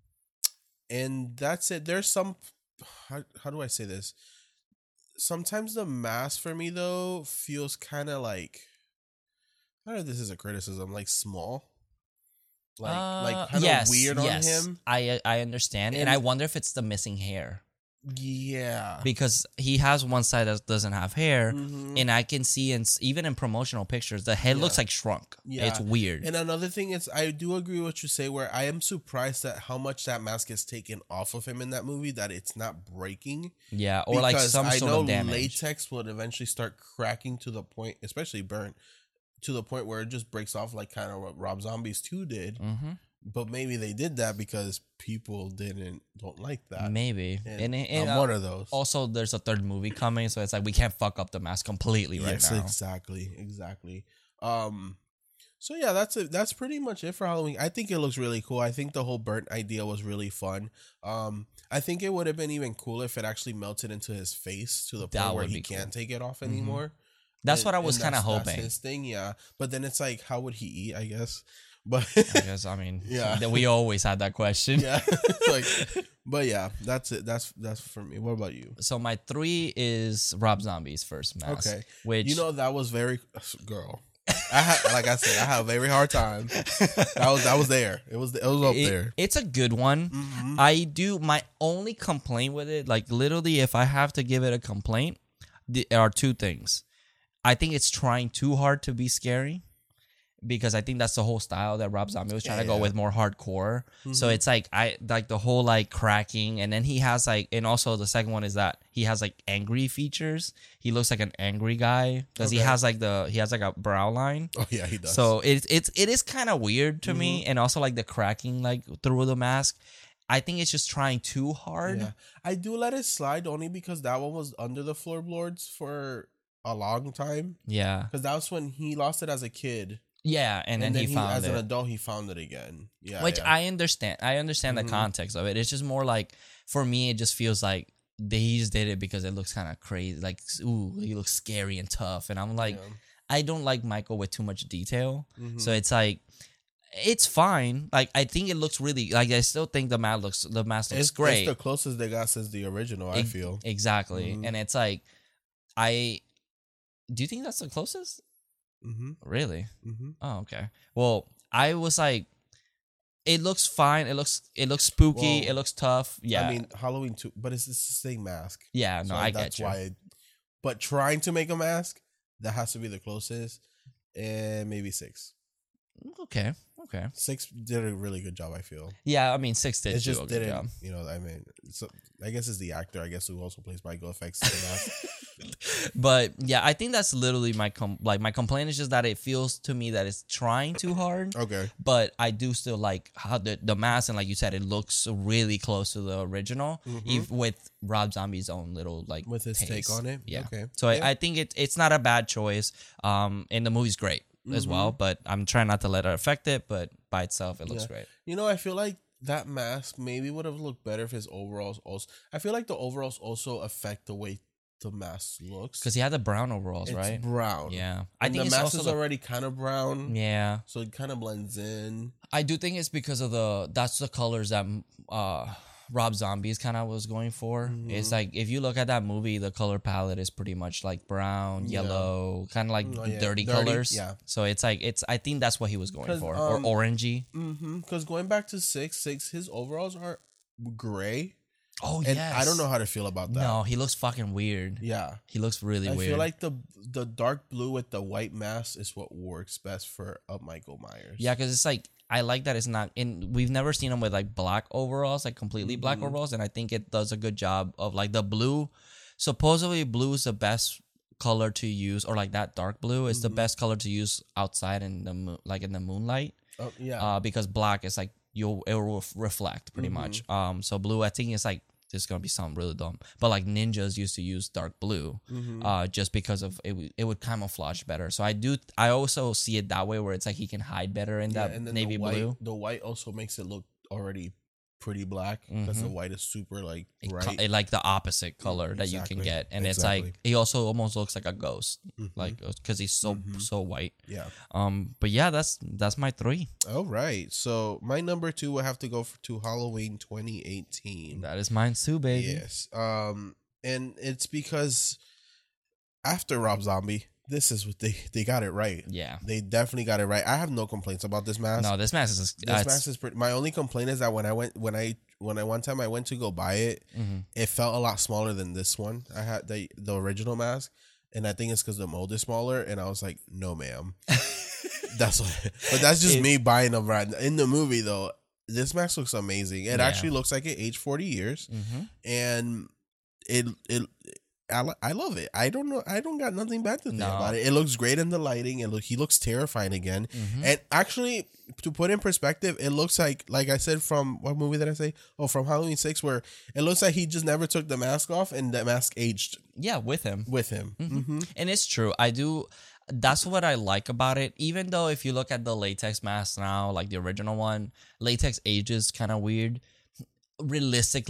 and that's it. There's some how, how do I say this? Sometimes the mask for me though feels kind of like I don't know if this is a criticism, like small. Like Uh, like kind of yes, weird yes. on him. I I understand, and, And- I wonder if it's the missing hair, Yeah. because he has one side that doesn't have hair, Mhm. and I can see, and even in promotional pictures, the head Yeah. looks like shrunk. Yeah. It's weird. And another thing is, I do agree with what you say. Where I am surprised at how much that mask is taken off of him in that movie, that it's not breaking. yeah, or like Because some I sort know of damage. latex would eventually start cracking to the point, especially burnt, to the point where it just breaks off, like kind of what Rob Zombies two did. hmm But maybe they did that because people didn't don't like that. Maybe, And, and, and, I'm uh, one of those. also there's a third movie coming, so it's like we can't fuck up the mask completely right Yes, now. exactly, exactly. Um, so yeah, that's it. That's pretty much it for Halloween. I think it looks really cool. I think the whole burnt idea was really fun. Um, I think it would have been even cooler if it actually melted into his face to the That point where would he be cool. can't take it off Mhm. anymore. That's And- what I was and kind of that's- that's hoping. his thing, yeah. But then it's like, how would he eat? I guess. But I guess I mean Yeah. that we always had that question. yeah, it's like, but yeah, that's it. That's that's for me. What about you? So my three is Rob Zombie's first mask. Okay, Which you know that was very girl. I had, like I said, I had a very hard time. That was that was there. It was it was up it- there. it's a good one. Mhm. I do my only complaint with it, like literally, if I have to give it a complaint, there are two things. I think it's trying too hard to be scary. Because I think that's the whole style that Rob Zombie was trying Yeah, to go yeah. with, more hardcore. So Mhm. it's like I like the whole like cracking, and then he has like, and also the second one is that he has like angry features. He looks like an angry guy because he Okay. has like the he has like a brow line. Oh yeah, he does. So it's it's it is kind of weird to me, Mm-hmm. and also like the cracking like through the mask. I think it's just trying too hard. yeah, I do let it slide only because that one was under the floorboards for a long time. Yeah, Because that was when he lost it as a kid, yeah, and, then, he, found as it. an adult he found it again. Yeah, Which yeah. I understand. I understand Mhm. the context of it. It's just more like, for me, it just feels like they just did it because it looks kind of crazy. Like, ooh, he looks scary and tough. And I'm like, Yeah. I don't like Michael with too much detail. Mhm. So it's like, it's fine. Like, I think it looks really, like, I still think the mask looks, the mask looks it's great. It's the closest they got since the original. I Ex- feel. Exactly. Mhm. And it's like, I, do you think that's the closest? Mm-hmm. Really? Mm-hmm. Oh, okay. Well, I was like, it looks fine. It looks it looks spooky. Well, it looks tough. Yeah. I mean Halloween too, but it's, it's the same mask. yeah. No, So I that's get you. why. But trying to make a mask, that has to be the closest, and maybe six. Okay. Okay. Six did a really good job. I feel Yeah. I mean, six did it do just a good didn't. job. You know, I mean, so I guess it's the actor. I guess who also plays Michael Effects. in the mask. But yeah, I think that's literally my com- like my complaint is just that it feels to me that it's trying too hard. Okay. But I do still like how the the mask, and like you said, it looks really close to the original, Mhm. even with Rob Zombie's own little like With his take taste. on it. Yeah. Okay. So Yeah. I, I think it, it's not a bad choice. Um, and the movie's great as Mm-hmm. well. But I'm trying not to let it affect it. But by itself, it looks Yeah. great. You know, I feel like that mask maybe would have looked better if his overalls also. I feel like the overalls also affect the way the mask looks. Because he had the brown overalls, it's right? brown. Yeah, I I think the it's mask also is the, already kind of brown. yeah. So it kind of blends in. I do think it's because of the that's the colors that uh Rob Zombie's kind of was going for. Mhm. It's like if you look at that movie, the color palette is pretty much like brown, Yeah. yellow, kind of like Oh, yeah. dirty, Dirty, colors. yeah. So it's like it's I think that's what he was going 'Cause, for, um, or orangey. Mm-hmm. Because going back to six, six, his overalls are gray, Oh and yes. I don't know how to feel about that. No, he looks fucking weird. Yeah. He looks really I weird. feel like the the dark blue with the white mask is what works best for a Michael Myers. yeah, because it's like I like that it's not in. We've never seen him with like black overalls, like completely black Mhm. overalls, and I think it does a good job of like the blue. Supposedly, blue is the best color to use, or like that dark blue is the Mhm. best color to use outside in the moon, like in the moonlight, Oh, yeah. uh, because black is like you'll it will ref- reflect pretty Mhm. much. Um, so blue, I think it's like this is gonna be something really dumb, but like ninjas used to use dark blue, Mhm. uh, just because of it, w- it would camouflage better. So I do, I also see it that way where it's like he can hide better in Yeah, that and then navy the white, blue. The white also makes it look already pretty black because the Mhm. white is super like It co- bright. it like the opposite color that you Exactly. can get, and Exactly. it's like he also almost looks like a ghost, Mhm. like because he's so Mhm. so white. yeah. Um, but yeah, that's that's my three. All right. So my number two will have to go for, to Halloween twenty eighteen. That is mine too, baby. Yes. Um, and it's because after Rob Zombie, this is what they they got it right. Yeah. They definitely got it right. I have no complaints about this mask. No, this mask is This mask is pretty. My only complaint is that when I went when I when I one time I went to go buy it, hmm it felt a lot smaller than this one. I had the the original mask, and I think it's because the mold is smaller. And I was like, no, ma'am. That's what. But that's just It- me buying them right in the movie though. This mask looks amazing. It Yeah. actually looks like it aged forty years, hmm and it it. I, li- I love it. I don't know. I don't got nothing bad to say No. about it. It looks great in the lighting. It look. He looks terrifying again. hmm And actually, to put in perspective, it looks like, like I said, from what movie did I say? Oh, from Halloween six, where it looks like he just never took the mask off, and the mask aged Yeah, with him. with him. Mhm. Mm-hmm. And it's true. I do. That's what I like about it. Even though if you look at the latex mask now, like the original one, latex ages kind of weird. Realistically,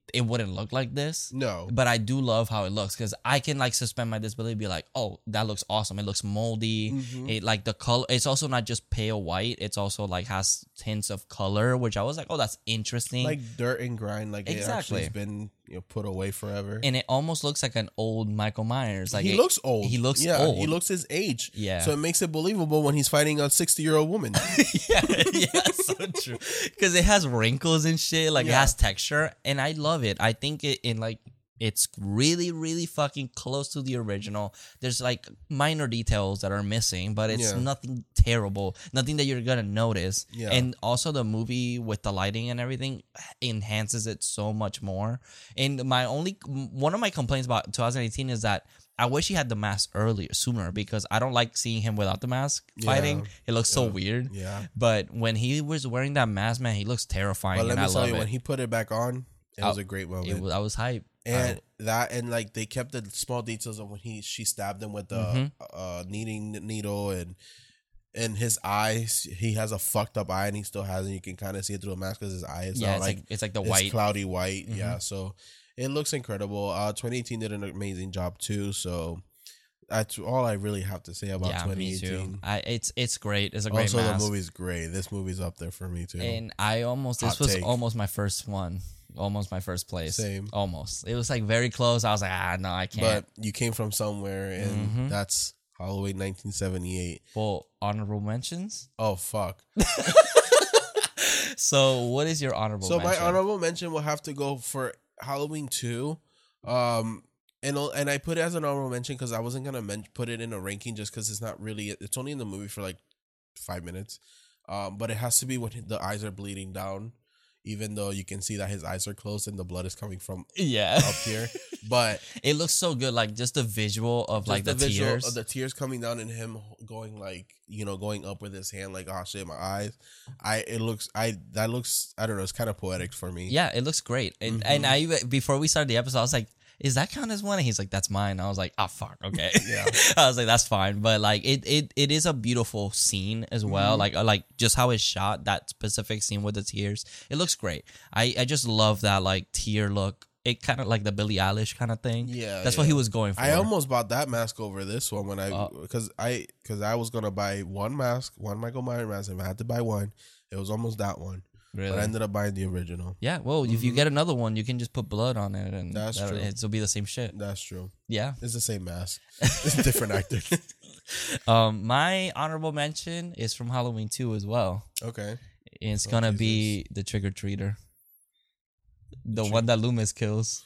it wouldn't look like this. No. But I do love how it looks because I can like suspend my disbelief, be like, oh, that looks awesome. It looks moldy. Mm-hmm. It like the color. It's also not just pale white. It's also like has tints of color, which I was like, oh, that's interesting. Like dirt and grind. Like Exactly. it actually has been, you know, put away forever. And it almost looks like an old Michael Myers. Like he it- looks old. He looks yeah, old. he looks his age. Yeah. So it makes it believable when he's fighting a sixty year old woman. yeah, yeah, so true. Because it has wrinkles and shit. Like it Yeah. has texture, and I love it. I think it in like it's really, really fucking close to the original. There's like minor details that are missing, but it's Yeah. nothing terrible, nothing that you're gonna notice. Yeah. And also the movie with the lighting and everything enhances it so much more. And my only one of my complaints about twenty eighteen is that I wish he had the mask earlier, sooner, because I don't like seeing him without the mask fighting. Yeah. It looks so Yeah. weird. Yeah. But when he was wearing that mask, man, he looks terrifying, But let and me I tell love you, it. when he put it back on, it I- was a great moment. It was, I was hype. and that and like they kept the small details of when he she stabbed him with the Mhm. uh kneading needle, and and his eyes, he has a fucked up eye and he still has it. You can kind of see it through a mask because his eye is yeah, not it's like, like, it's like the it's white. cloudy white. Mhm. Yeah, so it looks incredible. Uh, twenty eighteen did an amazing job too. So that's all I really have to say about yeah, me too. twenty eighteen. I it's it's great. It's a great Also, mask. the movie's great. This movie's up there for me too. And I almost this Hot was take. almost my first one, almost my first place. Same. Almost. It was like very close. I was like, ah, no, I can't. But you came from somewhere, and Mhm. that's Halloween nineteen seventy-eight. Well, honorable mentions. Oh fuck! So, what is your honorable? So mention? my honorable mention will have to go for Halloween two. Um, and and I put it as an honorable mention because I wasn't gonna men- put it in a ranking just because it's not really. It's only in the movie for like five minutes. Um, but it has to be when the eyes are bleeding down, even though you can see that his eyes are closed and the blood is coming from Yeah, up here. But it looks so good. Like just the visual of like the, just visual tears. of the tears coming down and him going like, you know, going up with his hand like, oh shit, my eyes. I it looks I that looks I don't know, it's kind of poetic for me. Yeah, it looks great. And Mhm. and I even before we started the episode, I was like, "Is that count as one?" And he's like, "That's mine." I was like, "Oh fuck, okay." Yeah. I was like, "That's fine." But like, it it it is a beautiful scene as well. Mhm. Like uh, like just how it's shot, that specific scene with the tears, it looks great. I I just love that like tear look. It kind of like the Billie Eilish kind of thing. Yeah, That's yeah. what he was going for. I almost bought that mask over this one when I Uh, because I because I was gonna buy one mask, one Michael Myers mask. If I had to buy one, it was almost that one. really. But I ended up buying the original. Yeah, well, if you Mhm. get another one, you can just put blood on it, and That's that- true. It'll be the same shit. That's true. Yeah. It's the same mask. It's a different actor. Um, my honorable mention is from Halloween two as well. Okay. It's Oh, gonna be the trick or treater, the one that Loomis kills.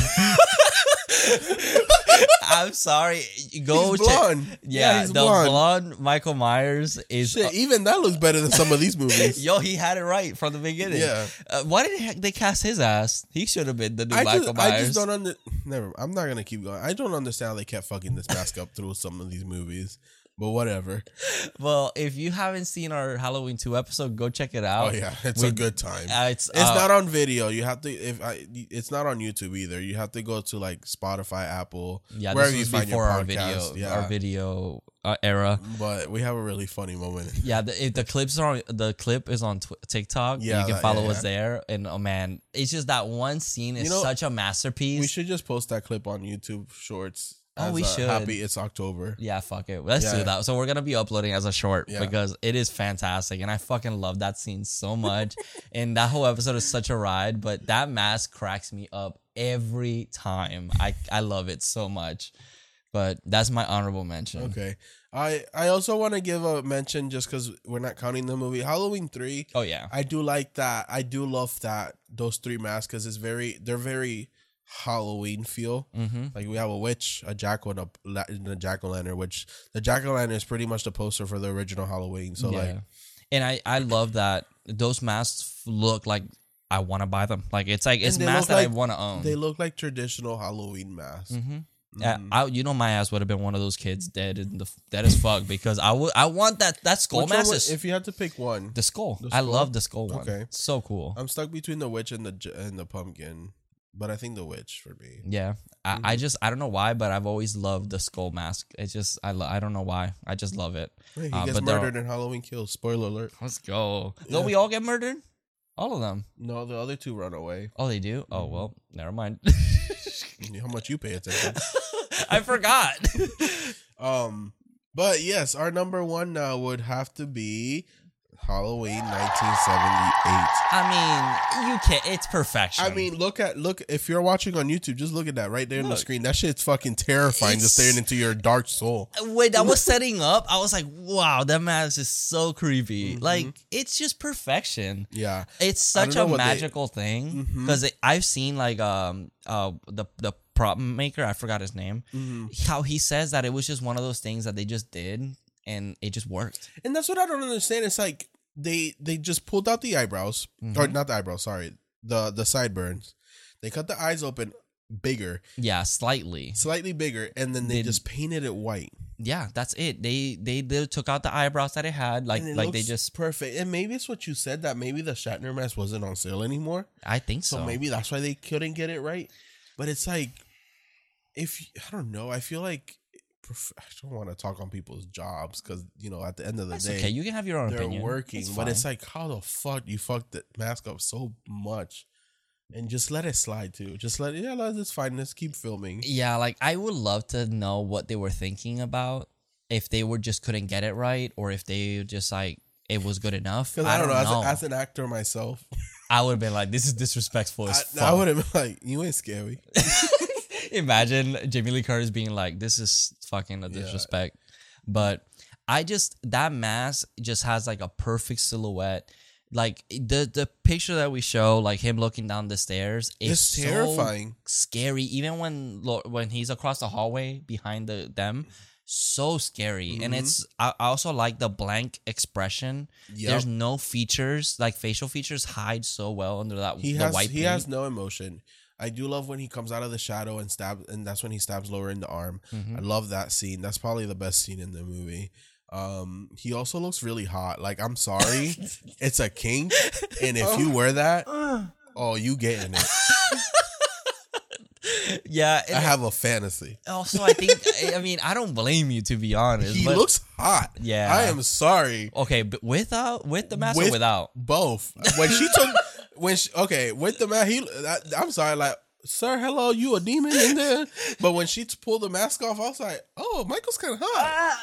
I'm sorry. Go He's check. blonde. Yeah, he's the blonde. blonde Michael Myers is. Shit, even that looks better than some of these movies. Yo, he had it right from the beginning. Yeah. Uh, why did they cast his ass? He should have been the new I Michael just, Myers. I just don't under. Never. I'm not gonna keep going. I don't understand how they kept fucking this mask up through some of these movies. But whatever. Well, if you haven't seen our Halloween two episode, go check it out. Oh yeah, it's We- a good time. Uh, it's It's uh, not on video. You have to if I. It's not on YouTube either. You have to go to like Spotify, Apple, yeah. wherever This you was find before your our podcast. video, Yeah. our video uh, era. But we have a really funny moment. Yeah, the, if the clips are on, the clip is on tw- TikTok. Yeah, you can that- follow yeah, us there. And oh man, it's just that one scene is You know, such a masterpiece. We should just post that clip on YouTube Shorts. Oh, as we a should. Happy it's October. Yeah, fuck it. Let's Yeah. do that. So we're gonna be uploading as a short Yeah. because it is fantastic, and I fucking love that scene so much. And that whole episode is such a ride. But that mask cracks me up every time. I I love it so much. But that's my honorable mention. Okay. I I also want to give a mention just because we're not counting the movie Halloween three. Oh yeah. I do like that. I do love that those three masks because it's very they're very Halloween feel. Mm-hmm. Like we have a witch, a jack and a, la- and a jack o' lantern, which the jack o' lantern is pretty much the poster for the original Halloween. So yeah. like, and I I love that those masks look like I want to buy them. Like it's like it's And they masks look that I like- want to own. they look like traditional Halloween masks. Mm-hmm. Mhm. I, you know, my ass would have been one of those kids dead in the dead as fuck because I would I want that that skull Which one mask. would- Is, if you had to pick one, the skull. the I skull? love the skull one. Okay. So cool. I'm stuck between the witch and the j- and the pumpkin, but I think the witch for me. Yeah, I, I just I don't know why, but I've always loved the skull mask. It's just I lo- I don't know why. I just love it. Hey, he Uh, gets but they're- murdered in Halloween Kills. Spoiler alert. Let's go. Yeah. Don't we all get murdered? All of them. No, the other two run away. Oh, they do? Oh, well, never mind. How much you pay attention? I forgot. um, but yes, our number one now would have to be Halloween nineteen seventy-eight. I mean, you can't. It's perfection. I mean, look at look. If you're watching on YouTube, just look at that right there on the Look. screen. That shit's fucking terrifying. It's- Just staring into your dark soul. when I was setting up, I was like, wow, that mask is so creepy. Mm-hmm. Like, it's just perfection. Yeah, It's I don't such know a what they- magical thing Mhm. because I've seen like um uh the the prop maker, I forgot his name, Mm-hmm. how he says that it was just one of those things that they just did and it just worked. and that's what I don't understand. It's like they they just pulled out the eyebrows, or not the eyebrows. Sorry, the the sideburns. They cut the eyes open bigger, Yeah, slightly. slightly bigger, and then they They- just painted it white. Yeah, that's it. They they, they took out the eyebrows that it had, like And it like they looks just. perfect. And maybe it's what you said, that maybe the Shatner mask wasn't on sale anymore. I think So, so. maybe that's why they couldn't get it right. But it's like, if I don't know, I feel like prof- I don't want to talk on people's jobs because you know at the end of the That's day okay. You can have your own they're opinion. working. It's But it's fine. like, how the fuck you fucked the mask up so much, and just let it slide too. Just let it. Yeah, let's it's fine. Let's keep filming. Yeah, like I would love to know what they were thinking about. If they were just couldn't get it right, or if they just like it was good enough. Because I, don't know. As, a, as an actor myself, I would have been like, "This is disrespectful as I, fuck." I would have been like, you ain't scary. Imagine Jamie Lee Curtis being like, "This is fucking a Yeah. disrespect." But I just that mask just has like a perfect silhouette. Like the the picture that we show, like him looking down the stairs, is It's so terrifying. scary. Even when lo- when he's across the hallway behind the them, so scary. And Mhm. it's I I also like the blank expression. Yep. There's no features, like facial features hide so well under that He the has white he paint. has no emotion. I do love when he comes out of the shadow and stabs, and that's when he stabs Laura in the arm. Mhm. I love that scene. That's probably the best scene in the movie. Um, he also looks really hot. Like, I'm sorry, it's a kink, and if you wear that, oh, you getting it. Yeah, I and have a fantasy. also I think I mean I don't blame you to be honest. He but, looks hot. Yeah. I am sorry. okay, but without with the mask or With- without. Both. When she took, when she, okay, with the mask, he. I, I'm sorry, like, sir, hello, you a demon in there? But when she t- pulled the mask off, I was like, oh, Michael's kind of hot.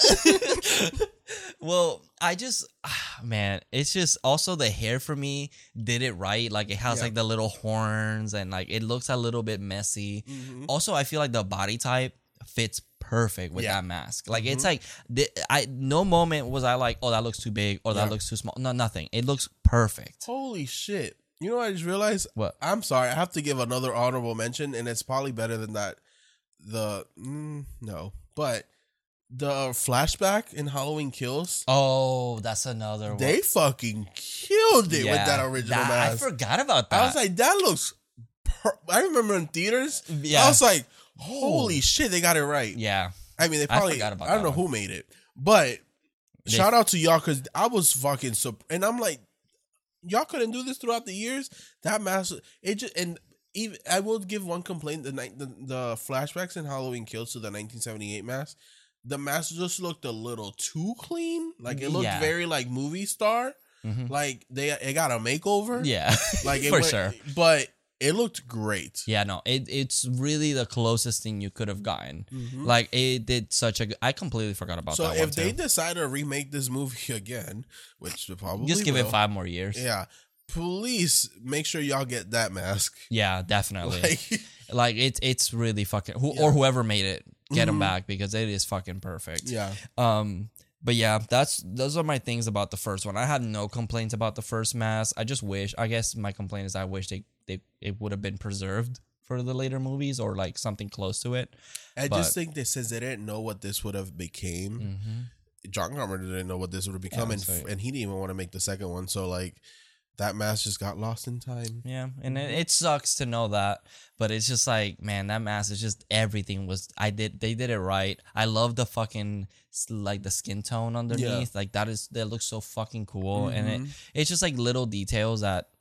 Well, I just ah, man, it's just also the hair for me did it right. Like it has Yeah. like the little horns and like it looks a little bit messy. Mhm. Also, I feel like the body type fits perfect with Yeah. that mask. Like it's like the, I no moment was I like, oh, that looks too big or that Yeah. looks too small. No, nothing. It looks perfect. Holy shit. You know what I just realized? What? I'm sorry. I have to give another honorable mention, and it's probably better than that. The, mm, no. But the flashback in Halloween Kills, Oh, that's another one. they fucking killed it with Yeah, that original that- I mask. forgot about that. I was like, that looks. Per- I remember in theaters. Yeah. I was like, holy shit, they got it right. yeah. I mean, they I probably. I, forgot about don't that know one. who made it, but They- shout out to y'all because I was fucking so. And I'm like, y'all couldn't do this throughout the years. That mask, it just and even I will give one complaint: the night the, the flashbacks in Halloween Kills to the nineteen seventy-eight mask. The mask just looked a little too clean. Like it looked Yeah. very like movie star. Mhm. Like they it got a makeover. Yeah. like it for went- sure. But it looked great. Yeah, no, it it's really the closest thing you could have gotten. Mhm. Like it did such a. Good, I completely forgot about So that if one they too. decide to remake this movie again, which they probably Just give it will, five more years. Yeah, Yeah, please make sure y'all get that mask. definitely. Like, Like, it's it's really fucking who, Yeah. or whoever made it, get them Mhm. back because it is fucking perfect. yeah, Um, but yeah, that's those are my things about the first one. I have no complaints about the first mask. I just wish. I guess my complaint is I wish they they it would have been preserved for the later movies or like something close to it. I But- just think that since they didn't know what this would have became, Mm-hmm. John Carpenter didn't know what this would have become, and, that's right. and he didn't even want to make the second one. So like, that mask just got lost in time. Yeah, and Mm-hmm. it, it sucks to know that, but it's just like, man, that mask is just everything was. I did, they did it right. I love the fucking s- like the skin tone underneath, like that is that looks so fucking cool, and it Mhm. it's just like little details that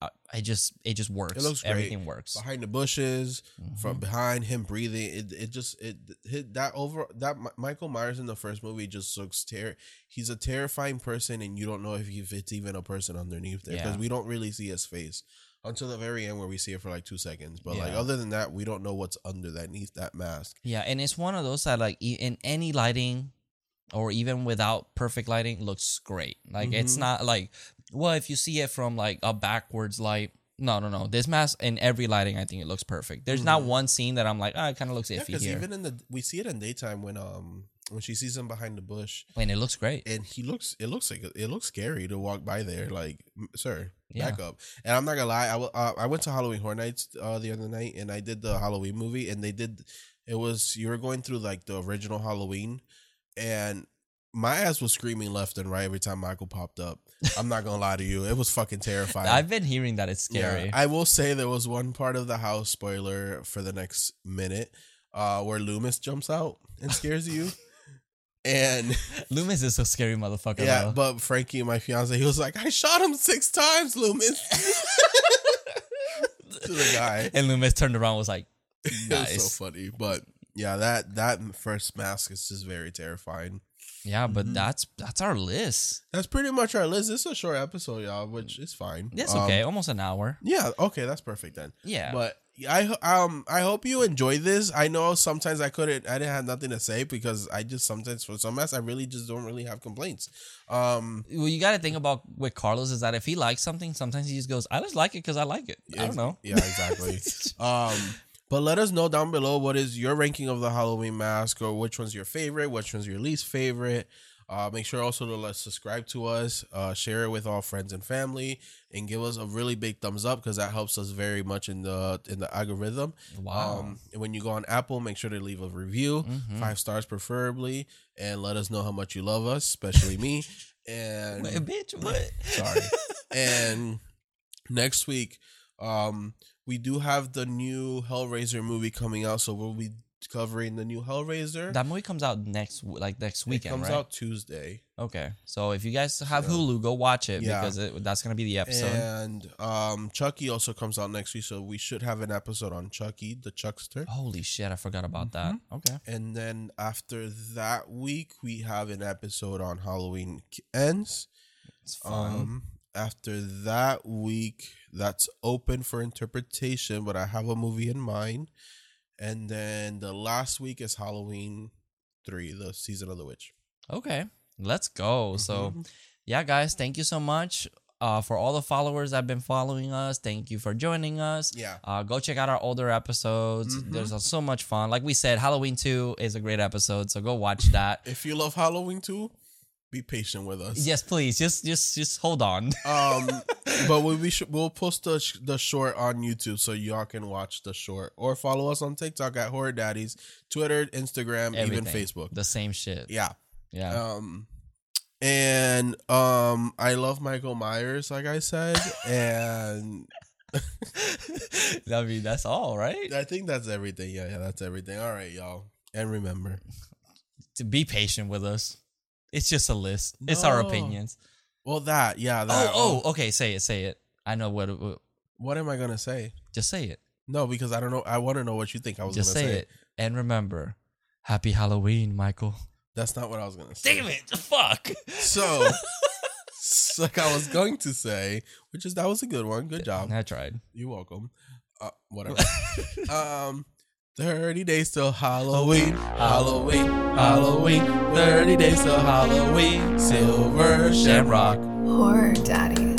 uh, it just it just works. It looks great. Everything works. Behind the bushes, Mhm. from behind him breathing. It it just it hit that over that Mi- Michael Myers in the first movie just looks ter. He's a terrifying person, and you don't know if, he, if it's even a person underneath there because Yeah. we don't really see his face until the very end where we see it for like two seconds. But like Yeah. other than that, we don't know what's under that beneath that mask. Yeah, and it's one of those that like e- in any lighting or even without perfect lighting looks great. Like it's Mhm. not like, well, if you see it from like a backwards light, no, no, no. This mask in every lighting, I think it looks perfect. There's not Mhm. one scene that I'm like, oh, it kind of looks Yeah, iffy because here, even in the we see it in daytime when um when she sees him behind the bush. and it looks great. And he looks, it looks like it looks scary to walk by there. Like, "M- sir, Yeah. back up. And I'm not gonna lie, I, w- uh, I went to Halloween Horror Nights uh, the other night, and I did the Halloween movie, and they did. It was you were going through like the original Halloween, and my ass was screaming left and right every time Michael popped up. I'm not gonna lie to you, it was fucking terrifying. I've been hearing that it's scary. Yeah, I will say there was one part of the house, spoiler for the next minute, uh, where Loomis jumps out and scares you. And Loomis is a scary motherfucker. yeah, though. but Frankie, my fiance, he was like, I shot him six times, Loomis. To the guy. And Loomis turned around and was like, It nice. was so funny. But yeah, that that first mask is just very terrifying. Yeah, but Mhm. that's that's our list. That's pretty much our list. It's a short episode, y'all, which is fine. That's Um, okay. Almost an hour. Yeah, okay, that's perfect then. Yeah. But I ho- um I hope you enjoy this. I know sometimes I couldn't I didn't have nothing to say because I just sometimes for some masks I really just don't really have complaints. Um Well, you got to think about with Carlos is that if he likes something, sometimes he just goes, "I just like it because I like it." I don't know. Yeah, exactly. um but let us know down below what is your ranking of the Halloween mask, or which one's your favorite, which one's your least favorite. Uh, make sure also to let subscribe to us, uh, share it with all friends and family, and give us a really big thumbs up because that helps us very much in the in the algorithm. Wow. Um, and when you go on Apple, make sure to leave a review, Mhm. five stars preferably, and let us know how much you love us, especially me. And Wait, bitch, what? sorry. And next week, um, we do have the new Hellraiser movie coming out, so we'll be covering the new Hellraiser. That movie comes out next w- like next weekend, it comes right? out Tuesday. Okay, so if you guys have So- Hulu, go watch it Yeah. because it, that's gonna be the episode. And um, Chucky also comes out next week, so we should have an episode on Chucky, the Chuckster. Holy shit, I forgot about that. Okay. And then after that week, we have an episode on Halloween Ends. It's fun. Um, after that week, that's open for interpretation, but I have a movie in mind. And then the last week is Halloween three, the Season of the Witch. Okay, let's go. So, Mhm. yeah, guys, thank you so much uh, for all the followers that have been following us. Thank you for joining us. Yeah. Uh, go check out our older episodes. Mhm. There's uh, so much fun. Like we said, Halloween two is a great episode, so go watch that. If you love Halloween too, be patient with us. Yes, please. Just, just, just hold on. Um, but we we should we'll post the sh- the short on YouTube so y'all can watch the short, or follow us on TikTok at Horror Daddies, Twitter, Instagram, even Everything. Facebook. The same shit. Yeah. Yeah. Um, and um, I love Michael Myers, like I said, and I mean, that's all, right? I think that's everything. Yeah, yeah, that's everything. All right, y'all, and remember, To be patient with us. It's just a list. It's our No. opinions. well, that yeah, that. Oh, oh, okay. Say it. Say it. I know what. what What am I gonna say? just say it. No, because I don't know. I want to know what you think I was Just gonna say say. it. And remember, happy Halloween, Michael. That's not what I was gonna say. Damn it! Fuck. So, s- like I was going to say, which is that was a good one. Good job. I tried. You're welcome. Uh, whatever. um, thirty days till Halloween. Halloween. Halloween. Thirty days till Halloween. Silver Shamrock. Horror Daddies.